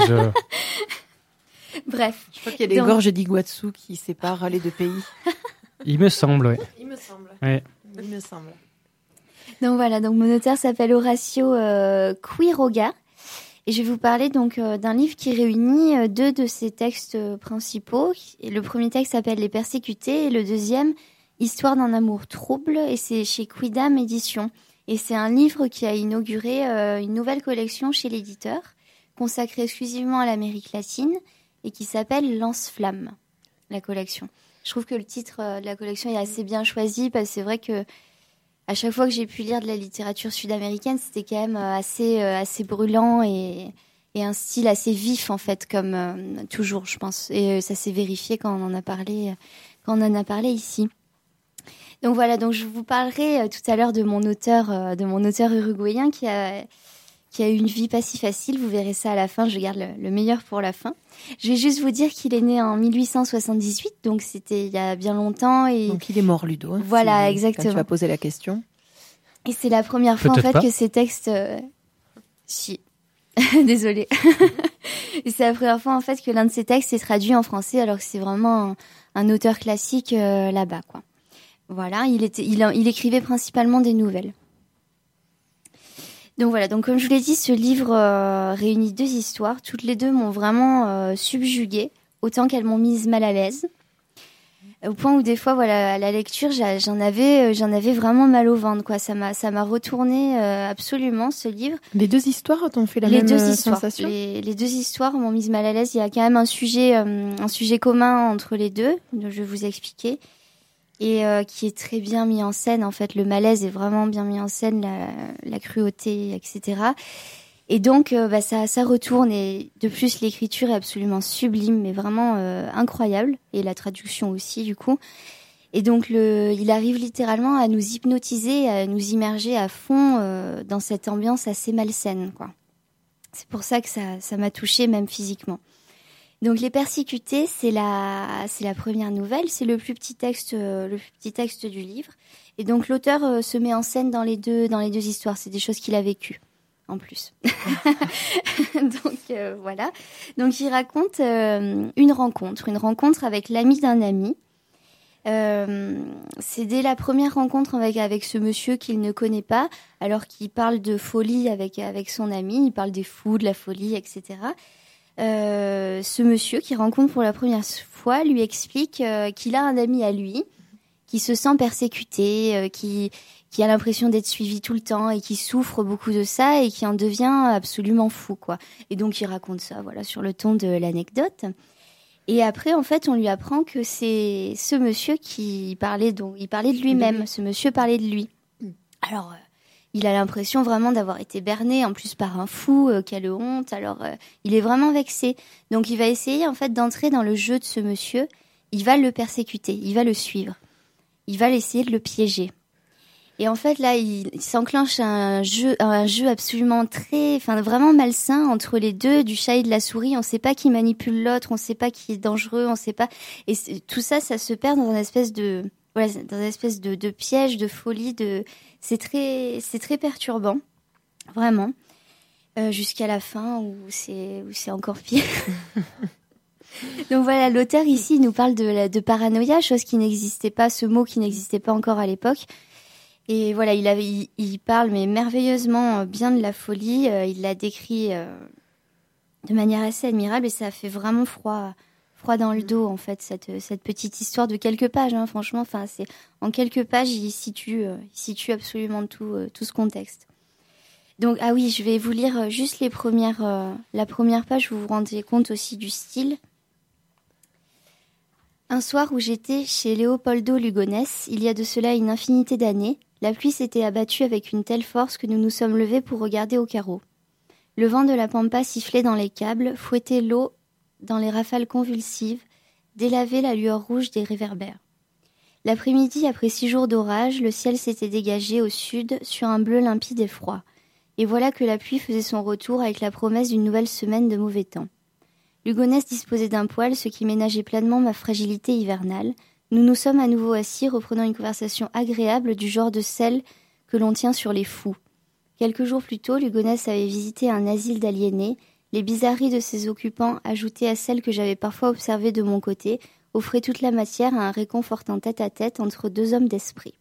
Bref. Je crois qu'il y a des Donc- gorges d'Iguassou qui séparent les deux pays. Il me semble, oui. Il me semble. Ouais. Il me semble. Donc voilà, donc mon auteur s'appelle Horacio euh, Quiroga. Et je vais vous parler donc euh, d'un livre qui réunit euh, deux de ses textes euh, principaux. Et le premier texte s'appelle Les Persécutés et le deuxième Histoire d'un amour trouble, et c'est chez Quidam Éditions. Et c'est un livre qui a inauguré euh, une nouvelle collection chez l'éditeur, consacrée exclusivement à l'Amérique latine et qui s'appelle Lance-Flamme, la collection. Je trouve que le titre euh, de la collection est assez bien choisi parce que c'est vrai que à chaque fois que j'ai pu lire de la littérature sud-américaine, c'était quand même euh, assez, euh, assez brûlant et, et un style assez vif, en fait, comme euh, toujours, je pense. Et euh, ça s'est vérifié quand on en a parlé, euh, quand on en a parlé ici. Donc voilà, donc je vous parlerai euh, tout à l'heure de mon auteur, euh, de mon auteur uruguayen qui a, qui a eu une vie pas si facile. Vous verrez ça à la fin, je garde le, le meilleur pour la fin. Je vais juste vous dire qu'il est né en mille huit cent soixante-dix-huit, donc c'était il y a bien longtemps. Et Donc il est mort, Ludo. hein, Voilà, si- exactement. Quand tu vas poser la question. Et c'est la première fois en Peut-être fait pas. que ces textes. euh, Si. Désolée. Et c'est la première fois en fait que l'un de ces textes est traduit en français, alors que c'est vraiment un, un auteur classique euh, là-bas, quoi. Voilà, il était, il, il écrivait principalement des nouvelles. Donc voilà, donc comme je vous l'ai dit, ce livre euh, réunit deux histoires. Toutes les deux m'ont vraiment euh, subjuguée, autant qu'elles m'ont mise mal à l'aise. Au point où des fois, voilà, à la lecture, j'a- j'en avais, euh, j'en avais vraiment mal au ventre, quoi. Ça m'a, ça m'a retourné euh, absolument ce livre. Les deux histoires t'ont fait la les même deux euh, histoires, sensation? les, les deux histoires m'ont mise mal à l'aise. Il y a quand même un sujet, euh, un sujet commun entre les deux, dont je vais vous expliquer, et euh, qui est très bien mis en scène. En fait, le malaise est vraiment bien mis en scène, la, la cruauté, et cetera. Et donc, euh, bah, ça, ça retourne. Et de plus, l'écriture est absolument sublime, mais vraiment euh, incroyable. Et la traduction aussi, du coup. Et donc, le, il arrive littéralement à nous hypnotiser, à nous immerger à fond euh, dans cette ambiance assez malsaine, quoi. C'est pour ça que ça, ça m'a touchée, même physiquement. Donc, Les Persécutés, c'est la, c'est la première nouvelle. C'est le plus petit texte, euh, le plus petit texte du livre. Et donc, l'auteur euh, se met en scène dans les deux, dans les deux histoires. C'est des choses qu'il a vécues. En plus. Donc euh, voilà. Donc il raconte euh, une rencontre, une rencontre avec l'ami d'un ami. Euh, c'est dès la première rencontre avec avec ce monsieur qu'il ne connaît pas, alors qu'il parle de folie avec avec son ami, il parle des fous, de la folie, et cetera. Euh, ce monsieur qui rencontre pour la première fois lui explique euh, qu'il a un ami à lui qui se sent persécuté, euh, qui qui a l'impression d'être suivi tout le temps et qui souffre beaucoup de ça et qui en devient absolument fou, quoi. Et donc, il raconte ça, voilà, sur le ton de l'anecdote. Et après, en fait, on lui apprend que c'est ce monsieur qui parlait, donc, il parlait de lui-même. Ce monsieur parlait de lui. Alors, euh, il a l'impression vraiment d'avoir été berné, en plus par un fou, euh, quelle honte. Alors, euh, il est vraiment vexé. Donc, il va essayer, en fait, d'entrer dans le jeu de ce monsieur. Il va le persécuter, il va le suivre. Il va essayer de le piéger. Et en fait, là, il, il s'enclenche un jeu, un jeu absolument très, enfin, vraiment malsain entre les deux, du chat et de la souris. On ne sait pas qui manipule l'autre, on ne sait pas qui est dangereux, on ne sait pas. Et tout ça, ça se perd dans une espèce de, voilà, dans une espèce de, de piège, de folie. De, c'est très, c'est très perturbant, vraiment, euh, jusqu'à la fin où c'est, où c'est encore pire. Donc voilà, l'auteur ici nous parle de, la, de paranoïa, chose qui n'existait pas, ce mot qui n'existait pas encore à l'époque. Et voilà, il, avait, il, il parle mais merveilleusement bien de la folie. Euh, il l'a décrit euh, de manière assez admirable et ça a fait vraiment froid, froid dans le dos, en fait, cette, cette petite histoire de quelques pages, hein, franchement. Enfin, c'est, en quelques pages, il situe, euh, il situe absolument tout, euh, tout ce contexte. Donc, ah oui, je vais vous lire juste les premières, euh, la première page, vous vous rendez compte aussi du style. Un soir où j'étais chez Leopoldo Lugones, il y a de cela une infinité d'années, la pluie s'était abattue avec une telle force que nous nous sommes levés pour regarder au carreau. Le vent de la pampa sifflait dans les câbles, fouettait l'eau dans les rafales convulsives, délavait la lueur rouge des réverbères. L'après-midi, après six jours d'orage, le ciel s'était dégagé au sud sur un bleu limpide et froid. Et voilà que la pluie faisait son retour avec la promesse d'une nouvelle semaine de mauvais temps. Lugones disposait d'un poêle, ce qui ménageait pleinement ma fragilité hivernale. Nous nous sommes à nouveau assis, reprenant une conversation agréable du genre de celle que l'on tient sur les fous. Quelques jours plus tôt, Lugones avait visité un asile d'aliénés. Les bizarreries de ses occupants, ajoutées à celles que j'avais parfois observées de mon côté, offraient toute la matière à un réconfortant tête-à-tête entre deux hommes d'esprit.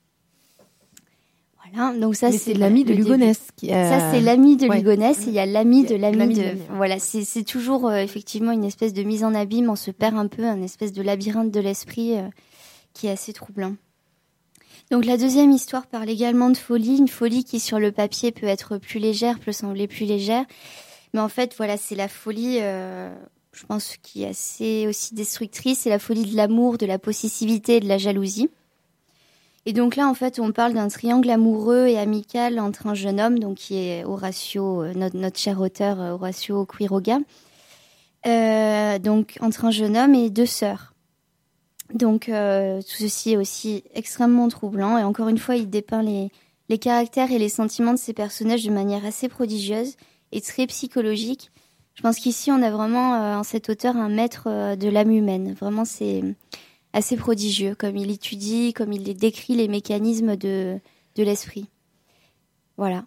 Voilà, donc ça Mais c'est, c'est l'ami de Lugones. Qui a... Ça c'est l'ami de ouais. Lugones, et il y a l'ami de l'ami, l'ami de... de l'ami. Voilà, c'est, c'est toujours euh, effectivement une espèce de mise en abîme, on se perd un peu, un espèce de labyrinthe de l'esprit euh, qui est assez troublant. Donc la deuxième histoire parle également de folie, une folie qui sur le papier peut être plus légère, peut sembler plus légère, mais en fait voilà, c'est la folie, euh, je pense, qui est assez aussi destructrice, c'est la folie de l'amour, de la possessivité et de la jalousie. Et donc là, en fait, on parle d'un triangle amoureux et amical entre un jeune homme, donc qui est Horacio, euh, notre, notre cher auteur euh, Horacio Quiroga, euh, donc entre un jeune homme et deux sœurs. Donc euh, tout ceci est aussi extrêmement troublant, et encore une fois, il dépeint les, les caractères et les sentiments de ces personnages de manière assez prodigieuse et très psychologique. Je pense qu'ici, on a vraiment euh, en cet auteur un maître euh, de l'âme humaine. Vraiment, c'est assez prodigieux, comme il étudie, comme il décrit les mécanismes de, de l'esprit. Voilà.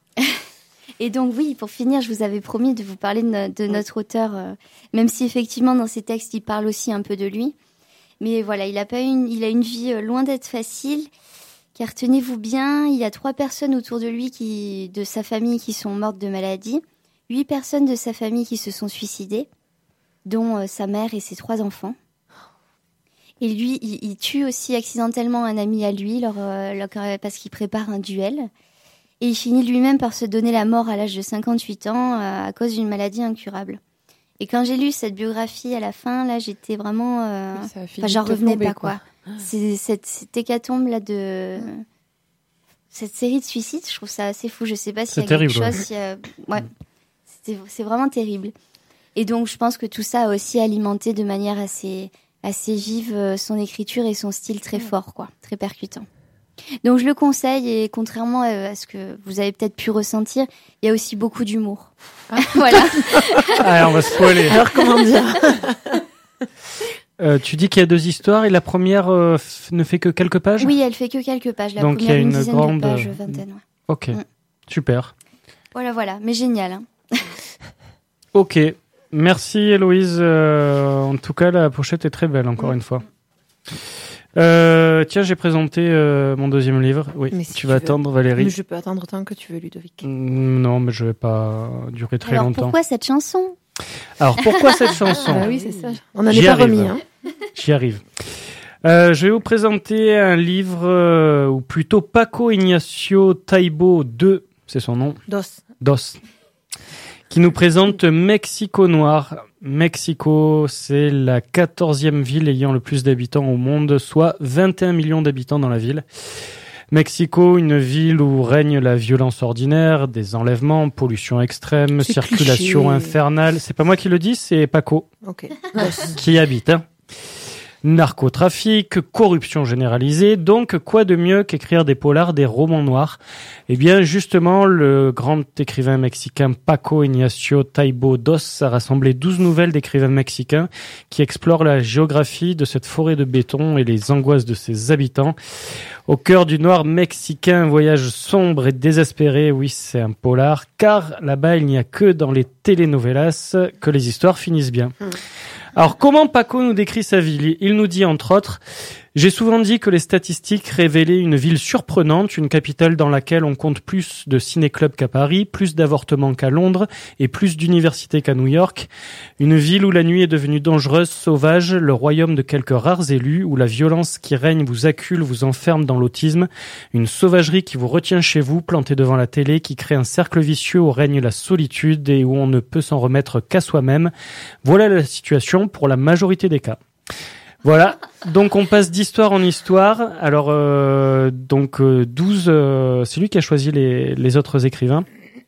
Et donc oui, pour finir, je vous avais promis de vous parler de, no- de notre auteur, euh, même si effectivement dans ses textes, il parle aussi un peu de lui. Mais voilà, il a, pas une, il a une vie euh, loin d'être facile, car tenez-vous bien, il y a trois personnes autour de lui, qui, de sa famille, qui sont mortes de maladie, huit personnes de sa famille qui se sont suicidées, dont euh, sa mère et ses trois enfants. Et lui, il, il tue aussi accidentellement un ami à lui leur, euh, leur, parce qu'il prépare un duel. Et il finit lui-même par se donner la mort à l'âge de cinquante-huit ans euh, à cause d'une maladie incurable. Et quand j'ai lu cette biographie à la fin, là, j'étais vraiment... Euh... Oui, ça a fini enfin, j'en de te revenais plomber, pas, quoi. quoi. C'est cette, cette hécatombe-là de... Cette série de suicides, je trouve ça assez fou. Je sais pas s'il y a terrible, quelque ouais. chose... Si, euh... ouais. C'est, c'est vraiment terrible. Et donc, je pense que tout ça a aussi alimenté de manière assez... assez vive euh, son écriture et son style très fort, quoi, très percutant. Donc je le conseille, et contrairement à ce que vous avez peut-être pu ressentir, il y a aussi beaucoup d'humour. Ah. Voilà. Allez, on va spoiler. Alors comment dire euh, Tu dis qu'il y a deux histoires, et la première euh, f- ne fait que quelques pages ? Oui, elle fait que quelques pages. La Donc première, il y a une, une dizaine grande de pages, vingtaine. Ouais. Ok, Mm. super. Voilà, voilà, mais génial. Hein. Ok, merci Héloïse. Euh, en tout cas, la pochette est très belle, encore Mm. une fois. Euh, tiens, j'ai présenté euh, mon deuxième livre. Oui, Mais si tu tu vas veux. attendre, Valérie. Mais je peux attendre tant que tu veux, Ludovic. Mm, Non, mais je vais pas durer très Alors longtemps. pourquoi cette chanson ? Alors pourquoi cette chanson ? Bah oui, c'est ça. On n'en J'y est pas arrive. remis. Hein. J'y arrive. Euh, je vais vous présenter un livre, euh, ou plutôt Paco Ignacio Taibo deux, c'est son nom, Dos. Dos, qui nous présente Mexico Noir. Mexico, c'est la quatorzième ville ayant le plus d'habitants au monde, soit vingt et un millions d'habitants dans la ville. Mexico, une ville où règne la violence ordinaire, des enlèvements, pollution extrême, C'est circulation cliché. infernale. C'est pas moi qui le dis, c'est Paco Ok. qui y habite. Hein. Narcotrafic, corruption généralisée, donc quoi de mieux qu'écrire des polars, des romans noirs ? Eh bien justement, le grand écrivain mexicain Paco Ignacio Taibo Dos a rassemblé douze nouvelles d'écrivains mexicains qui explorent la géographie de cette forêt de béton et les angoisses de ses habitants. Au cœur du noir mexicain, un voyage sombre et désespéré, oui c'est un polar, car là-bas il n'y a que dans les telenovelas que les histoires finissent bien. Alors, comment Paco nous décrit sa ville ? Il nous dit, entre autres, J'ai souvent dit que les statistiques révélaient une ville surprenante, une capitale dans laquelle on compte plus de ciné-clubs qu'à Paris, plus d'avortements qu'à Londres et plus d'universités qu'à New York. Une ville où la nuit est devenue dangereuse, sauvage, le royaume de quelques rares élus, où la violence qui règne vous accule, vous enferme dans l'autisme. Une sauvagerie qui vous retient chez vous, plantée devant la télé, qui crée un cercle vicieux où règne la solitude et où on ne peut s'en remettre qu'à soi-même. Voilà la situation pour la majorité des cas. Voilà, donc on passe d'histoire en histoire. Alors, euh, donc euh, douze, euh, c'est lui qui a choisi les, les autres écrivains.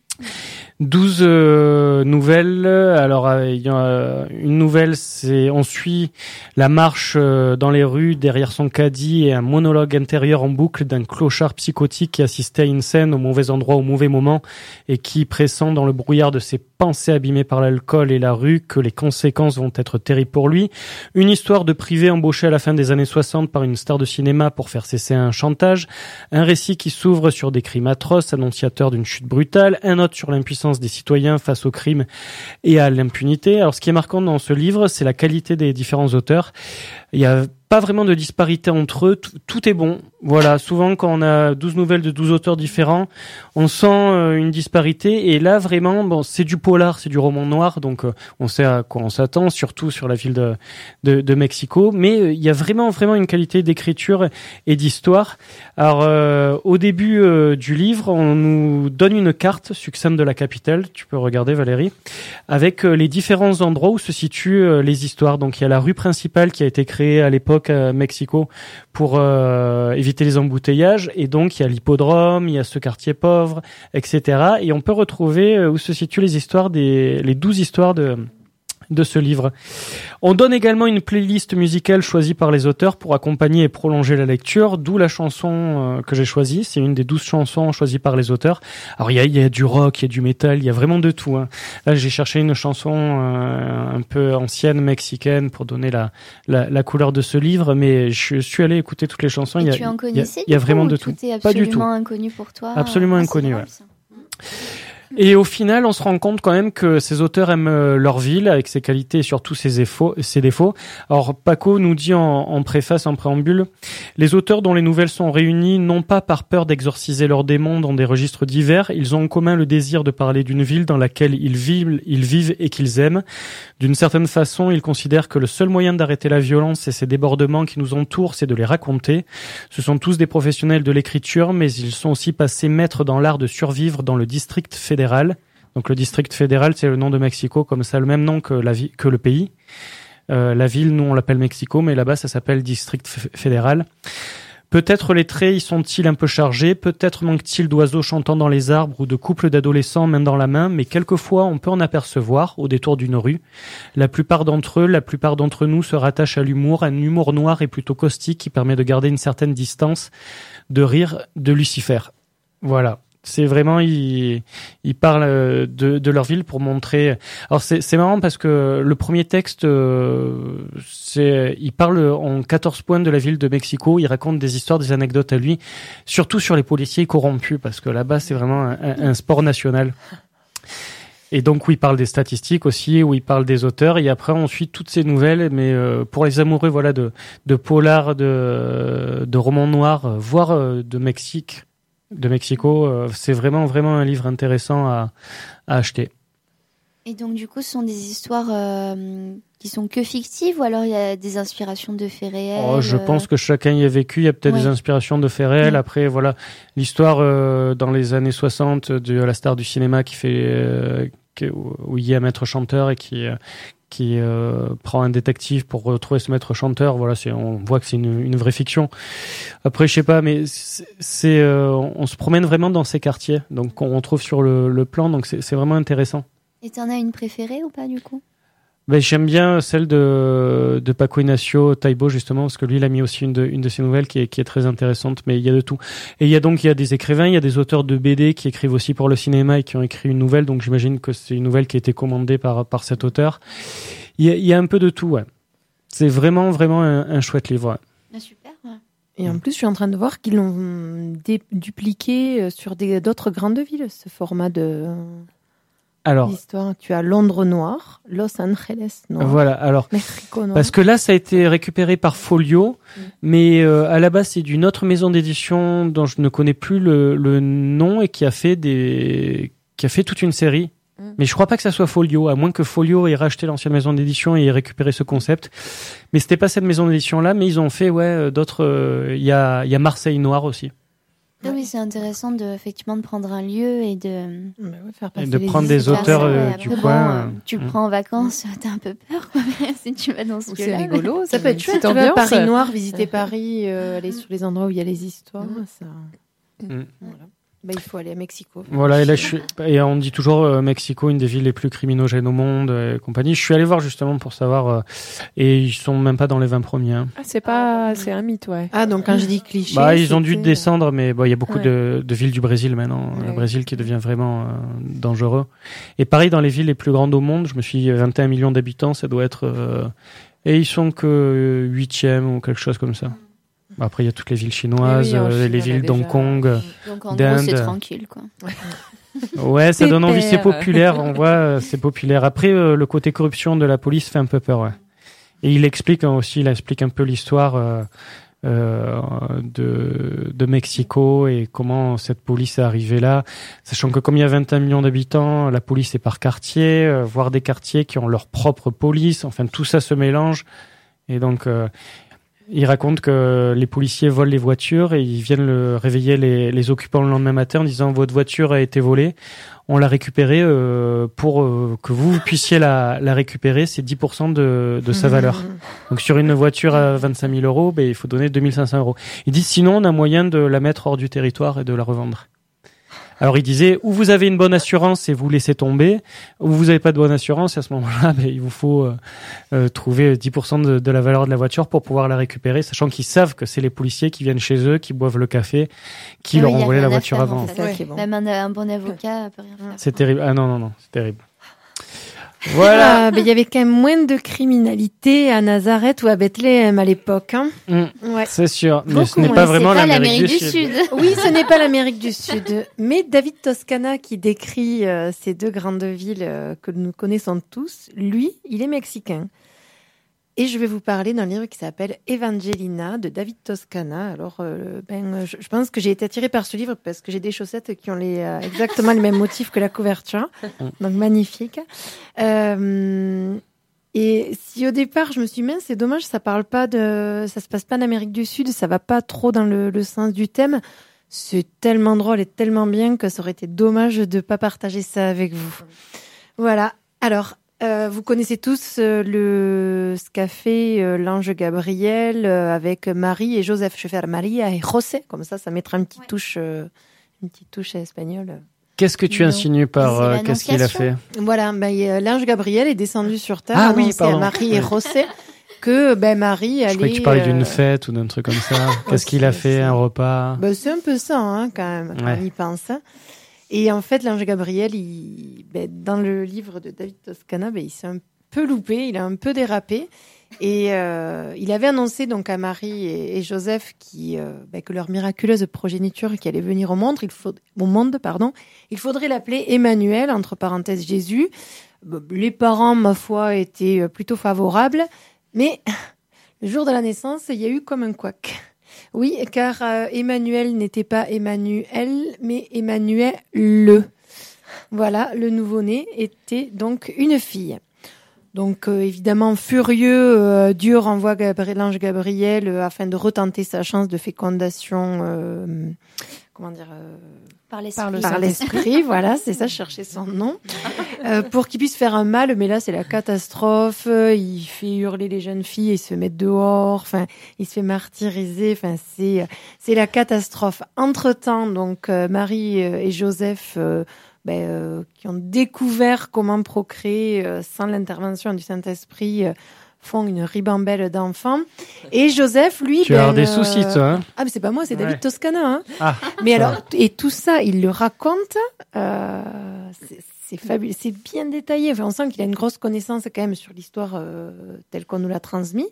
douze euh, nouvelles. Alors, euh, il y a une nouvelle, c'est on suit la marche euh, dans les rues derrière son caddie et un monologue intérieur en boucle d'un clochard psychotique qui assistait à une scène au mauvais endroit au mauvais moment et qui pressent dans le brouillard de ses pensées abîmées par l'alcool et la rue que les conséquences vont être terribles pour lui. Une histoire de privé embauché à la fin des années soixante par une star de cinéma pour faire cesser un chantage. Un récit qui s'ouvre sur des crimes atroces, annonciateur d'une chute brutale. Un autre sur l'impuissance des citoyens face aux crimes et à l'impunité. Alors, ce qui est marquant dans ce livre, c'est la qualité des différents auteurs. Il y a pas vraiment de disparité entre eux, tout, tout est bon. Voilà, souvent quand on a douze nouvelles de douze auteurs différents, on sent euh, une disparité et là vraiment bon, c'est du polar, c'est du roman noir donc euh, on sait à quoi on s'attend, surtout sur la ville de de, de Mexico, mais euh, il y a vraiment vraiment une qualité d'écriture et d'histoire. Alors euh, au début euh, du livre, on nous donne une carte succincte de la capitale, tu peux regarder Valérie, avec euh, les différents endroits où se situent euh, les histoires. Donc il y a la rue principale qui a été créée à l'époque à Mexico pour euh, éviter les embouteillages et donc il y a l'hippodrome, il y a ce quartier pauvre, et cetera. Et on peut retrouver euh, où se situent les histoires des les douze histoires de de ce livre. On donne également une playlist musicale choisie par les auteurs pour accompagner et prolonger la lecture, d'où la chanson euh, que j'ai choisie. C'est une des douze chansons choisies par les auteurs. Alors il y a, il y a du rock, il y a du métal, il y a vraiment de tout. Hein. Là j'ai cherché une chanson euh, un peu ancienne, mexicaine, pour donner la, la, la couleur de ce livre, mais je suis allé écouter toutes les chansons. Et il y a, tu en connaissais il y a, il y a vraiment de tout. tout. Est Pas du tout. Inconnu pour toi. Absolument ah, inconnu. Ouais. Et au final, on se rend compte quand même que ces auteurs aiment leur ville avec ses qualités et surtout ses défauts. Ses défauts. Alors Paco nous dit en, en préface, en préambule, les auteurs dont les nouvelles sont réunies non pas par peur d'exorciser leurs démons dans des registres divers, ils ont en commun le désir de parler d'une ville dans laquelle ils vivent, ils vivent et qu'ils aiment. D'une certaine façon, ils considèrent que le seul moyen d'arrêter la violence et ces débordements qui nous entourent, c'est de les raconter. Ce sont tous des professionnels de l'écriture, mais ils sont aussi passés maîtres dans l'art de survivre dans le district fédéral. Donc le district fédéral, c'est le nom de Mexico, comme ça, le même nom que la vie, que le pays. Euh, la ville, nous on l'appelle Mexico, mais là-bas ça s'appelle district f- fédéral. Peut-être les traits y sont-ils un peu chargés, peut-être manque-t-il d'oiseaux chantant dans les arbres ou de couples d'adolescents main dans la main, mais quelquefois on peut en apercevoir au détour d'une rue. La plupart d'entre eux, la plupart d'entre nous se rattachent à l'humour, un humour noir et plutôt caustique qui permet de garder une certaine distance de rire de Lucifer. Voilà. C'est vraiment, ils, ils parlent de, de leur ville pour montrer. Alors c'est, c'est marrant parce que le premier texte, euh, c'est, il parle en quatorze points de la ville de Mexico. Il raconte des histoires, des anecdotes à lui, surtout sur les policiers corrompus parce que là-bas c'est vraiment un, un sport national. Et donc où il parle des statistiques aussi, où il parle des auteurs. Et après on suit toutes ces nouvelles, mais euh, pour les amoureux, voilà, de de polar, de de romans noirs, voire euh, de Mexique. de Mexico, euh, c'est vraiment vraiment un livre intéressant à, à acheter. Et donc du coup, ce sont des histoires euh, qui sont que fictives ou alors il y a des inspirations de faits réels? Oh, je euh... pense que chacun y a vécu. Il y a peut-être ouais. des inspirations de faits réels. Ouais. Après, voilà, l'histoire euh, dans les années soixante de la star du cinéma qui fait euh, qui, où il y a un maître chanteur et qui euh, qui euh, prend un détective pour retrouver ce maître chanteur. Voilà, c'est, on voit que c'est une, une vraie fiction. Après, je sais pas, mais c'est, c'est euh, on se promène vraiment dans ces quartiers, donc on retrouve sur le, le plan, donc c'est, c'est vraiment intéressant. Et t'en as une préférée ou pas du coup? Ben, j'aime bien celle de, de Paco Ignacio Taibo, justement, parce que lui, il a mis aussi une de, une de ses nouvelles qui est, qui est très intéressante, mais il y a de tout. Et il y a donc, il y a des écrivains, il y a des auteurs de B D qui écrivent aussi pour le cinéma et qui ont écrit une nouvelle, donc j'imagine que c'est une nouvelle qui a été commandée par, par cet auteur. Il y a, il y a un peu de tout, ouais. C'est vraiment, vraiment un, un chouette livre, ouais. Ah, super, ouais. Et en plus, je suis en train de voir qu'ils l'ont dé- dupliqué sur des, d'autres grandes villes, ce format de... Alors, l'histoire. Tu as Londres noir, Los Angeles noir. Voilà, alors, Mexico noir. parce que là, ça a été récupéré par Folio, mmh. mais euh, à la base, c'est d'une autre maison d'édition dont je ne connais plus le, le nom et qui a fait des, qui a fait toute une série. Mmh. Mais je crois pas que ça soit Folio, à moins que Folio ait racheté l'ancienne maison d'édition et ait récupéré ce concept. Mais c'était pas cette maison d'édition-là, mais ils ont fait, ouais, d'autres. Il euh, y a, il y a Marseille noir aussi. Ah oui, c'est intéressant de effectivement de prendre un lieu et de bah ouais, faire passer et de les prendre des auteurs euh, du bon, coin. Euh, tu le prends en vacances, t'as un peu peur quoi, si tu vas dans ce c'est lieu-là. rigolo, ça peut être chouette. Tu vas Paris noir, visiter Paris, euh, aller sur les endroits où il y a les histoires. Mm. Ça... Mm. Voilà. Bah, il faut aller à Mexico. Voilà, et là, je suis, et on dit toujours euh, Mexico, une des villes les plus criminogènes au monde, et compagnie. Je suis allé voir justement pour savoir, euh, et ils sont même pas dans les vingt premiers. Hein. Ah, c'est pas, c'est un mythe, ouais. Ah, donc quand je dis cliché. Bah, ils ont dû descendre, mais bon, il y a beaucoup ouais. de, de villes du Brésil maintenant. Ouais. Le Brésil qui devient vraiment euh, dangereux. Et pareil, dans les villes les plus grandes au monde, je me suis dit, vingt et un millions d'habitants, ça doit être, euh, et ils sont que huitième ou quelque chose comme ça. Après, il y a toutes les villes chinoises, oui, oui, euh, les villes d'Hong Kong, donc en d'Inde. gros, c'est tranquille, quoi. Ouais, ça c'est donne envie, père. c'est populaire, on voit, euh, c'est populaire. Après, euh, le côté corruption de la police fait un peu peur, ouais. Et il explique hein, aussi, il explique un peu l'histoire euh, euh, de, de Mexico et comment cette police est arrivée là. Sachant que comme il y a vingt et un millions d'habitants, la police est par quartier, euh, voire des quartiers qui ont leur propre police. Enfin, tout ça se mélange. Et donc, euh, il raconte que les policiers volent les voitures et ils viennent le réveiller les, les occupants le lendemain matin en disant votre voiture a été volée. On l'a récupérée euh, pour euh, que vous puissiez la, la récupérer. C'est dix pour cent de, de sa valeur. Donc sur une voiture à vingt-cinq mille euros, ben, il faut donner deux mille cinq cents euros. Il dit sinon on a moyen de la mettre hors du territoire et de la revendre. Alors il disait, ou vous avez une bonne assurance et vous laissez tomber, ou vous n'avez pas de bonne assurance, et à ce moment-là, ben, il vous faut euh, euh, trouver dix pour cent de, de la valeur de la voiture pour pouvoir la récupérer, sachant qu'ils savent que c'est les policiers qui viennent chez eux, qui boivent le café, qui ah leur oui, ont volé la voiture faire, avant. En fait. Ouais. Bon. Même un, un bon avocat peut rien faire. C'est terrible. Ah non, non, non, c'est terrible. Voilà. Ah, ben, il y avait quand même moins de criminalité à Nazareth ou à Bethléem à l'époque. Hein. Mmh, ouais. C'est sûr, mais Beaucoup ce n'est moins. pas vraiment pas l'Amérique, l'Amérique du, du Sud. Sud. Oui, ce n'est pas l'Amérique du Sud. Mais David Toscana, qui décrit euh, ces deux grandes villes euh, que nous connaissons tous, lui, il est mexicain. Et je vais vous parler d'un livre qui s'appelle Evangelina de David Toscana. Alors, euh, ben, je, je pense que j'ai été attirée par ce livre parce que j'ai des chaussettes qui ont les, euh, exactement les mêmes motifs que la couverture. Donc, magnifique. Euh, et si au départ, je me suis dit, mince, c'est dommage, ça parle pas de, ça se passe pas en Amérique du Sud, ça va pas trop dans le, le sens du thème. C'est tellement drôle et tellement bien que ça aurait été dommage de pas partager ça avec vous. Voilà. Alors, Euh, vous connaissez tous euh, le ce qu'a fait euh, l'ange Gabriel euh, avec Marie et Joseph. Je vais faire Maria et José, comme ça, ça mettra une petite ouais. touche, euh, une petite touche espagnole. Qu'est-ce que tu non. insinues par euh, qu'est-ce qu'il a fait? Voilà, ben, euh, l'ange Gabriel est descendu sur terre, ah, annoncer oui, pardon. à Marie et José que ben Marie allait. Je croyais que tu parlais euh... d'une fête ou d'un truc comme ça. Qu'est-ce qu'il a fait, un repas? Ben, c'est un peu ça, hein, quand même, quand ouais. on y pense. Et en fait, l'ange Gabriel, il, ben, dans le livre de David Toscana, ben, il s'est un peu loupé, il a un peu dérapé. Et euh, il avait annoncé donc à Marie et, et Joseph qui, euh, ben, que leur miraculeuse progéniture qui allait venir au monde, il faut, au monde, pardon, il faudrait l'appeler Emmanuel, entre parenthèses Jésus. Les parents, ma foi, étaient plutôt favorables. Mais le jour de la naissance, il y a eu comme un couac. Oui, car euh, Emmanuel n'était pas Emmanuel, mais Emmanuel le. Voilà, le nouveau-né était donc une fille. Donc euh, évidemment furieux, euh, Dieu renvoie Gabriel, l'ange Gabriel euh, afin de retenter sa chance de fécondation. Euh, comment dire euh, Par l'esprit. Par, le, par l'esprit, voilà, c'est ça, je cherchais son nom. Euh, pour qu'il puisse faire un mal, mais là, c'est la catastrophe. Il fait hurler les jeunes filles, ils se mettent dehors, enfin, il se fait martyriser, enfin, c'est, c'est la catastrophe. Entre-temps, donc, euh, Marie et Joseph, euh, ben, euh, qui ont découvert comment procréer euh, sans l'intervention du Saint-Esprit, euh, font une ribambelle d'enfants. Et Joseph, lui... Tu ben, as des soucis, toi. Hein ah, mais c'est pas moi, c'est David ouais. Toscana. Hein. Ah, mais alors, et tout ça, il le raconte. Euh, c'est, c'est fabuleux, c'est bien détaillé. Enfin, on sent qu'il a une grosse connaissance quand même sur l'histoire euh, telle qu'on nous l'a transmise.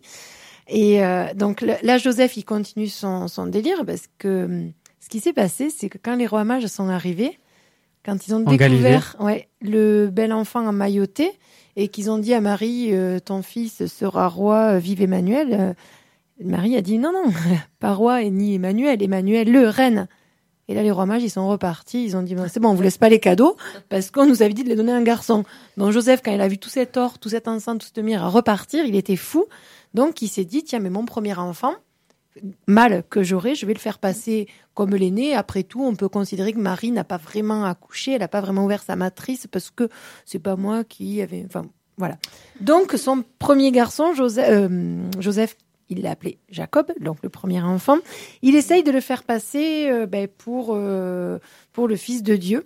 Et euh, donc là, Joseph, il continue son, son délire parce que ce qui s'est passé, c'est que quand les rois mages sont arrivés, quand ils ont En découvert ouais, le bel enfant emmailloté et qu'ils ont dit à Marie, euh, ton fils sera roi, euh, vive Emmanuel. Euh, Marie a dit non, non, pas roi et ni Emmanuel, Emmanuel, le reine. Et là, les rois mages, ils sont repartis. Ils ont dit, bon, c'est bon, on vous laisse pas les cadeaux parce qu'on nous avait dit de les donner à un garçon. Donc Joseph, quand il a vu tout cet or, tout cet encens, tout cette myrrhe à repartir, il était fou. Donc il s'est dit, tiens, mais mon premier enfant, mâle que j'aurai, je vais le faire passer comme l'aîné. Après tout, on peut considérer que Marie n'a pas vraiment accouché, elle n'a pas vraiment ouvert sa matrice parce que c'est pas moi qui avait... Enfin, voilà. Donc son premier garçon, Joseph, euh, Joseph il l'a appelé Jacob, donc le premier enfant. Il essaye de le faire passer euh, ben, pour, euh, pour le fils de Dieu.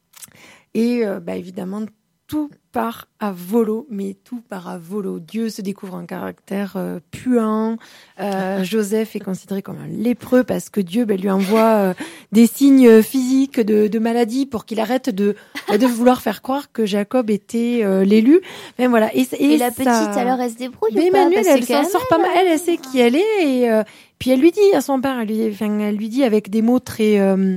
Et euh, ben, évidemment, tout part à volo, mais tout part à volo. Dieu se découvre un caractère euh, puant. Euh, Joseph est considéré comme un lépreux parce que Dieu ben, lui envoie euh, des signes physiques de, de maladie pour qu'il arrête de, de vouloir faire croire que Jacob était euh, l'élu. Mais voilà. Et, et, et la ça... petite, alors, elle se débrouille mais ou pas? Emmanuel, elle s'en sort pas mal. Elle, elle sait qui elle est. Et euh, puis elle lui dit à son père, elle lui, enfin, elle lui dit avec des mots très... Euh,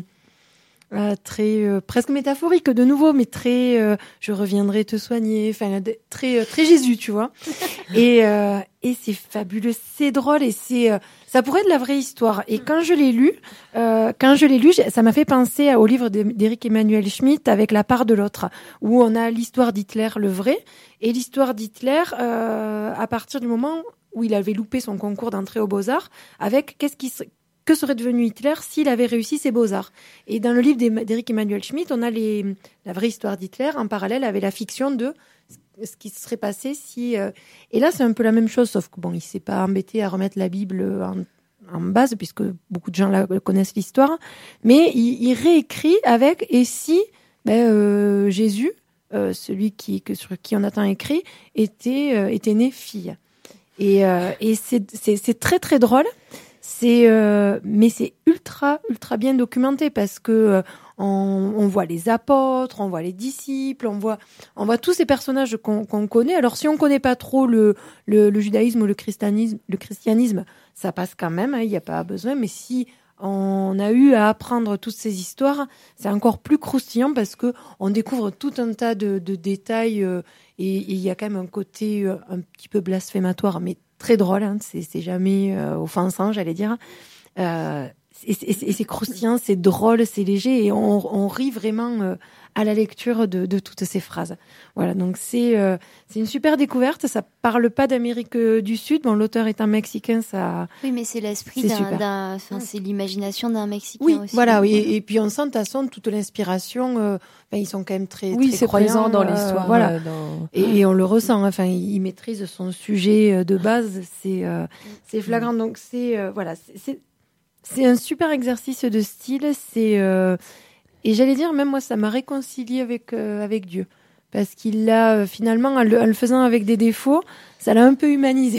Euh, très euh, presque métaphorique de nouveau, mais très euh, je reviendrai te soigner, enfin très euh, très Jésus, tu vois. et euh, et c'est fabuleux, c'est drôle et c'est euh, ça pourrait être la vraie histoire. Et quand je l'ai lu, euh, quand je l'ai lu, ça m'a fait penser au livre d'Éric Emmanuel Schmitt avec La part de l'autre, où on a l'histoire d'Hitler, le vrai, et l'histoire d'Hitler euh, à partir du moment où il avait loupé son concours d'entrée aux Beaux-Arts, avec qu'est-ce qui serait que serait devenu Hitler s'il avait réussi ses beaux-arts. Et dans le livre d'Éric Emmanuel Schmitt, on a les, la vraie histoire d'Hitler en parallèle avec la fiction de ce qui serait passé si... Euh... Et là, c'est un peu la même chose, sauf que bon, il s'est pas embêté à remettre la Bible en, en base, puisque beaucoup de gens la, connaissent l'histoire, mais il, il réécrit avec « et si ben, euh, Jésus, euh, celui qui, que, sur qui on a tant écrit, était, euh, était né fille ». Et, euh, et c'est, c'est, c'est très très drôle. C'est euh, mais c'est ultra ultra bien documenté parce que euh, on, on voit les apôtres, on voit les disciples, on voit on voit tous ces personnages qu'on, qu'on connaît. Alors si on connaît pas trop le, le le judaïsme ou le christianisme, le christianisme, ça passe quand même. Il hein, n'y a pas besoin. Mais si on a eu à apprendre toutes ces histoires, c'est encore plus croustillant parce que on découvre tout un tas de, de détails euh, et il y a quand même un côté euh, un petit peu blasphématoire, mais très drôle, hein, c'est, c'est jamais euh, offensant, j'allais dire. Euh, et, et, et c'est croustillant, c'est drôle, c'est léger, et on, on rit vraiment euh, à la lecture de, de toutes ces phrases. Voilà, donc c'est euh, c'est une super découverte. Ça parle pas d'Amérique du Sud. Bon, l'auteur étant mexicain, ça. Oui, mais c'est l'esprit c'est d'un, d'un, enfin, c'est l'imagination d'un Mexicain oui, aussi. voilà, oui. Et, et puis on sent de toute façon toute l'inspiration. Euh, ben, ils sont quand même très, oui, très c'est croyants, présent dans euh, l'histoire. Voilà, euh, dans... et, et on le ressent. Enfin, il maîtrise son sujet de base. C'est euh, c'est flagrant. Donc c'est euh, voilà, c'est, c'est c'est un super exercice de style. C'est euh, et j'allais dire même moi, ça m'a réconcilié avec euh, avec Dieu. Parce qu'il l'a, euh, finalement, en le, en le faisant avec des défauts, ça l'a un peu humanisé.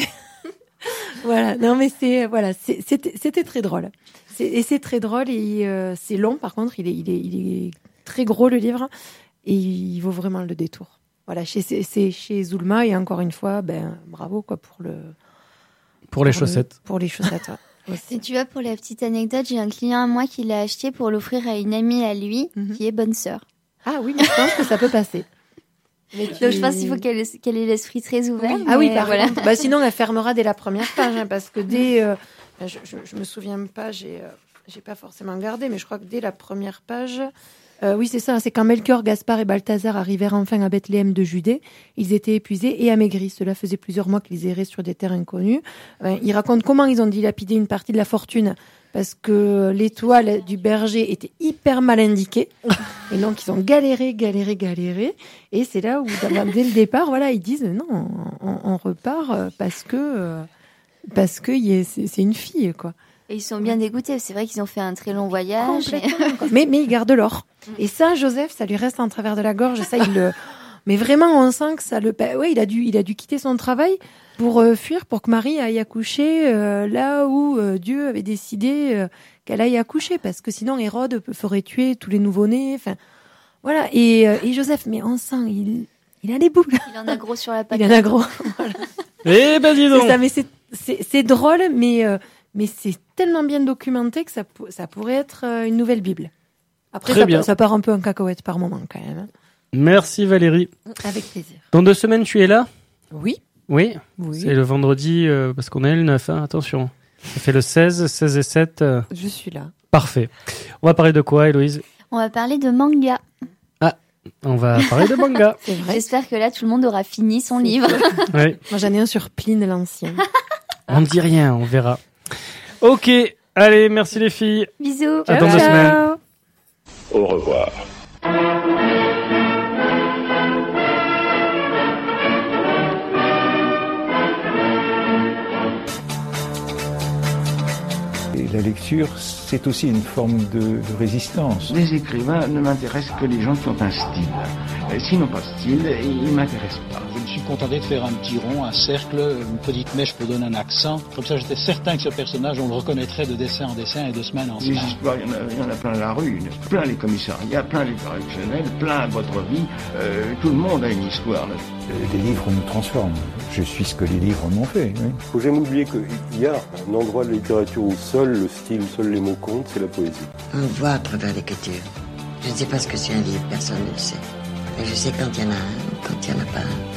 Voilà. Non, mais c'est, voilà, c'est, c'était, c'était très drôle. C'est, et c'est très drôle et euh, c'est long, par contre, il est, il est, il est très gros, le livre, et il vaut vraiment le détour. Voilà, chez, c'est, c'est chez Zulma, et encore une fois, ben, bravo, quoi, pour le. Pour, pour les le, chaussettes. Pour les chaussettes, ouais. Et tu vois, pour la petite anecdote, j'ai un client à moi qui l'a acheté pour l'offrir à une amie à lui, mm-hmm. qui est bonne sœur. Ah oui, mais je pense que ça peut passer. Mais tu... Donc je pense qu'il faut qu'elle, qu'elle ait l'esprit très ouvert. Oui. Ah oui, par voilà. contre. Bah, sinon, elle fermera dès la première page, hein, parce que dès, euh, je, je, je me souviens pas, j'ai, euh, j'ai pas forcément gardé, mais je crois que dès la première page, euh, oui, c'est ça, c'est quand Melchior, Gaspard et Balthazar arrivèrent enfin à Bethléem de Judée. Ils étaient épuisés et amaigris. Cela faisait plusieurs mois qu'ils erraient sur des terres inconnues. Euh, ils racontent comment ils ont dilapidé une partie de la fortune. Parce que l'étoile du berger était hyper mal indiquée. Et donc, ils ont galéré, galéré, galéré. Et c'est là où, dès le départ, voilà, ils disent, non, on, on repart parce que, parce que c'est, c'est une fille, quoi. Et ils sont bien dégoûtés. C'est vrai qu'ils ont fait un très long voyage. Et... mais, mais ils gardent l'or. Et ça, Joseph, ça lui reste en travers de la gorge. Ça, il le, mais vraiment, on sent que ça le, bah, ouais, il a dû, il a dû quitter son travail pour euh, fuir, pour que Marie aille accoucher euh, là où euh, Dieu avait décidé euh, qu'elle aille accoucher, parce que sinon Hérode ferait tuer tous les nouveau-nés. Enfin, voilà. Et, euh, et Joseph, mais on sent, il, il a les boules. Il en a gros sur la patate. Il en a gros. Voilà. Eh ben dis donc. C'est ça, mais c'est, c'est, c'est drôle, mais euh, mais c'est tellement bien documenté que ça, ça pourrait être euh, une nouvelle Bible. Après, Très ça, bien. ça part un peu en cacahuète par moment quand même. Merci Valérie. Avec plaisir. Dans deux semaines, tu es là ? Oui. Oui, Oui. c'est le vendredi, euh, parce qu'on est le neuf, hein, attention. Ça fait le seize, seize et sept. euh, Je suis là. Parfait. On va parler de quoi, Héloïse ? On va parler de manga. On va parler de manga. C'est vrai. J'espère que là, tout le monde aura fini son livre. Oui. Moi, j'en ai un sur Pline l'Ancien. On ne dit rien, on verra. Ok, allez, merci les filles. Bisous. À dans deux semaines. Au revoir. Et la lecture, c'est aussi une forme de, de résistance. Les écrivains ne m'intéressent que les gens qui ont un style. Euh, S'ils n'ont pas de style, ils ne m'intéressent pas. Je me suis contenté de faire un petit rond, un cercle, une petite mèche pour donner un accent. Comme ça, j'étais certain que ce personnage, on le reconnaîtrait de dessin en dessin et de semaine en Les semaine. histoires, il y, en a, il y en a plein la rue, plein les commissariats, plein les correctionnels, plein votre vie. Euh, tout le monde a une histoire. Là. Les livres nous transforment. Je suis ce que les livres m'ont fait. Oui. Faut jamais oublier qu'il y a un endroit de la littérature où seul le style, seuls les mots comptent, c'est la poésie. On voit à travers l'écriture. Je ne sais pas ce que c'est un livre, personne ne le sait. Mais je sais quand il y en a un, quand il n'y en a pas un.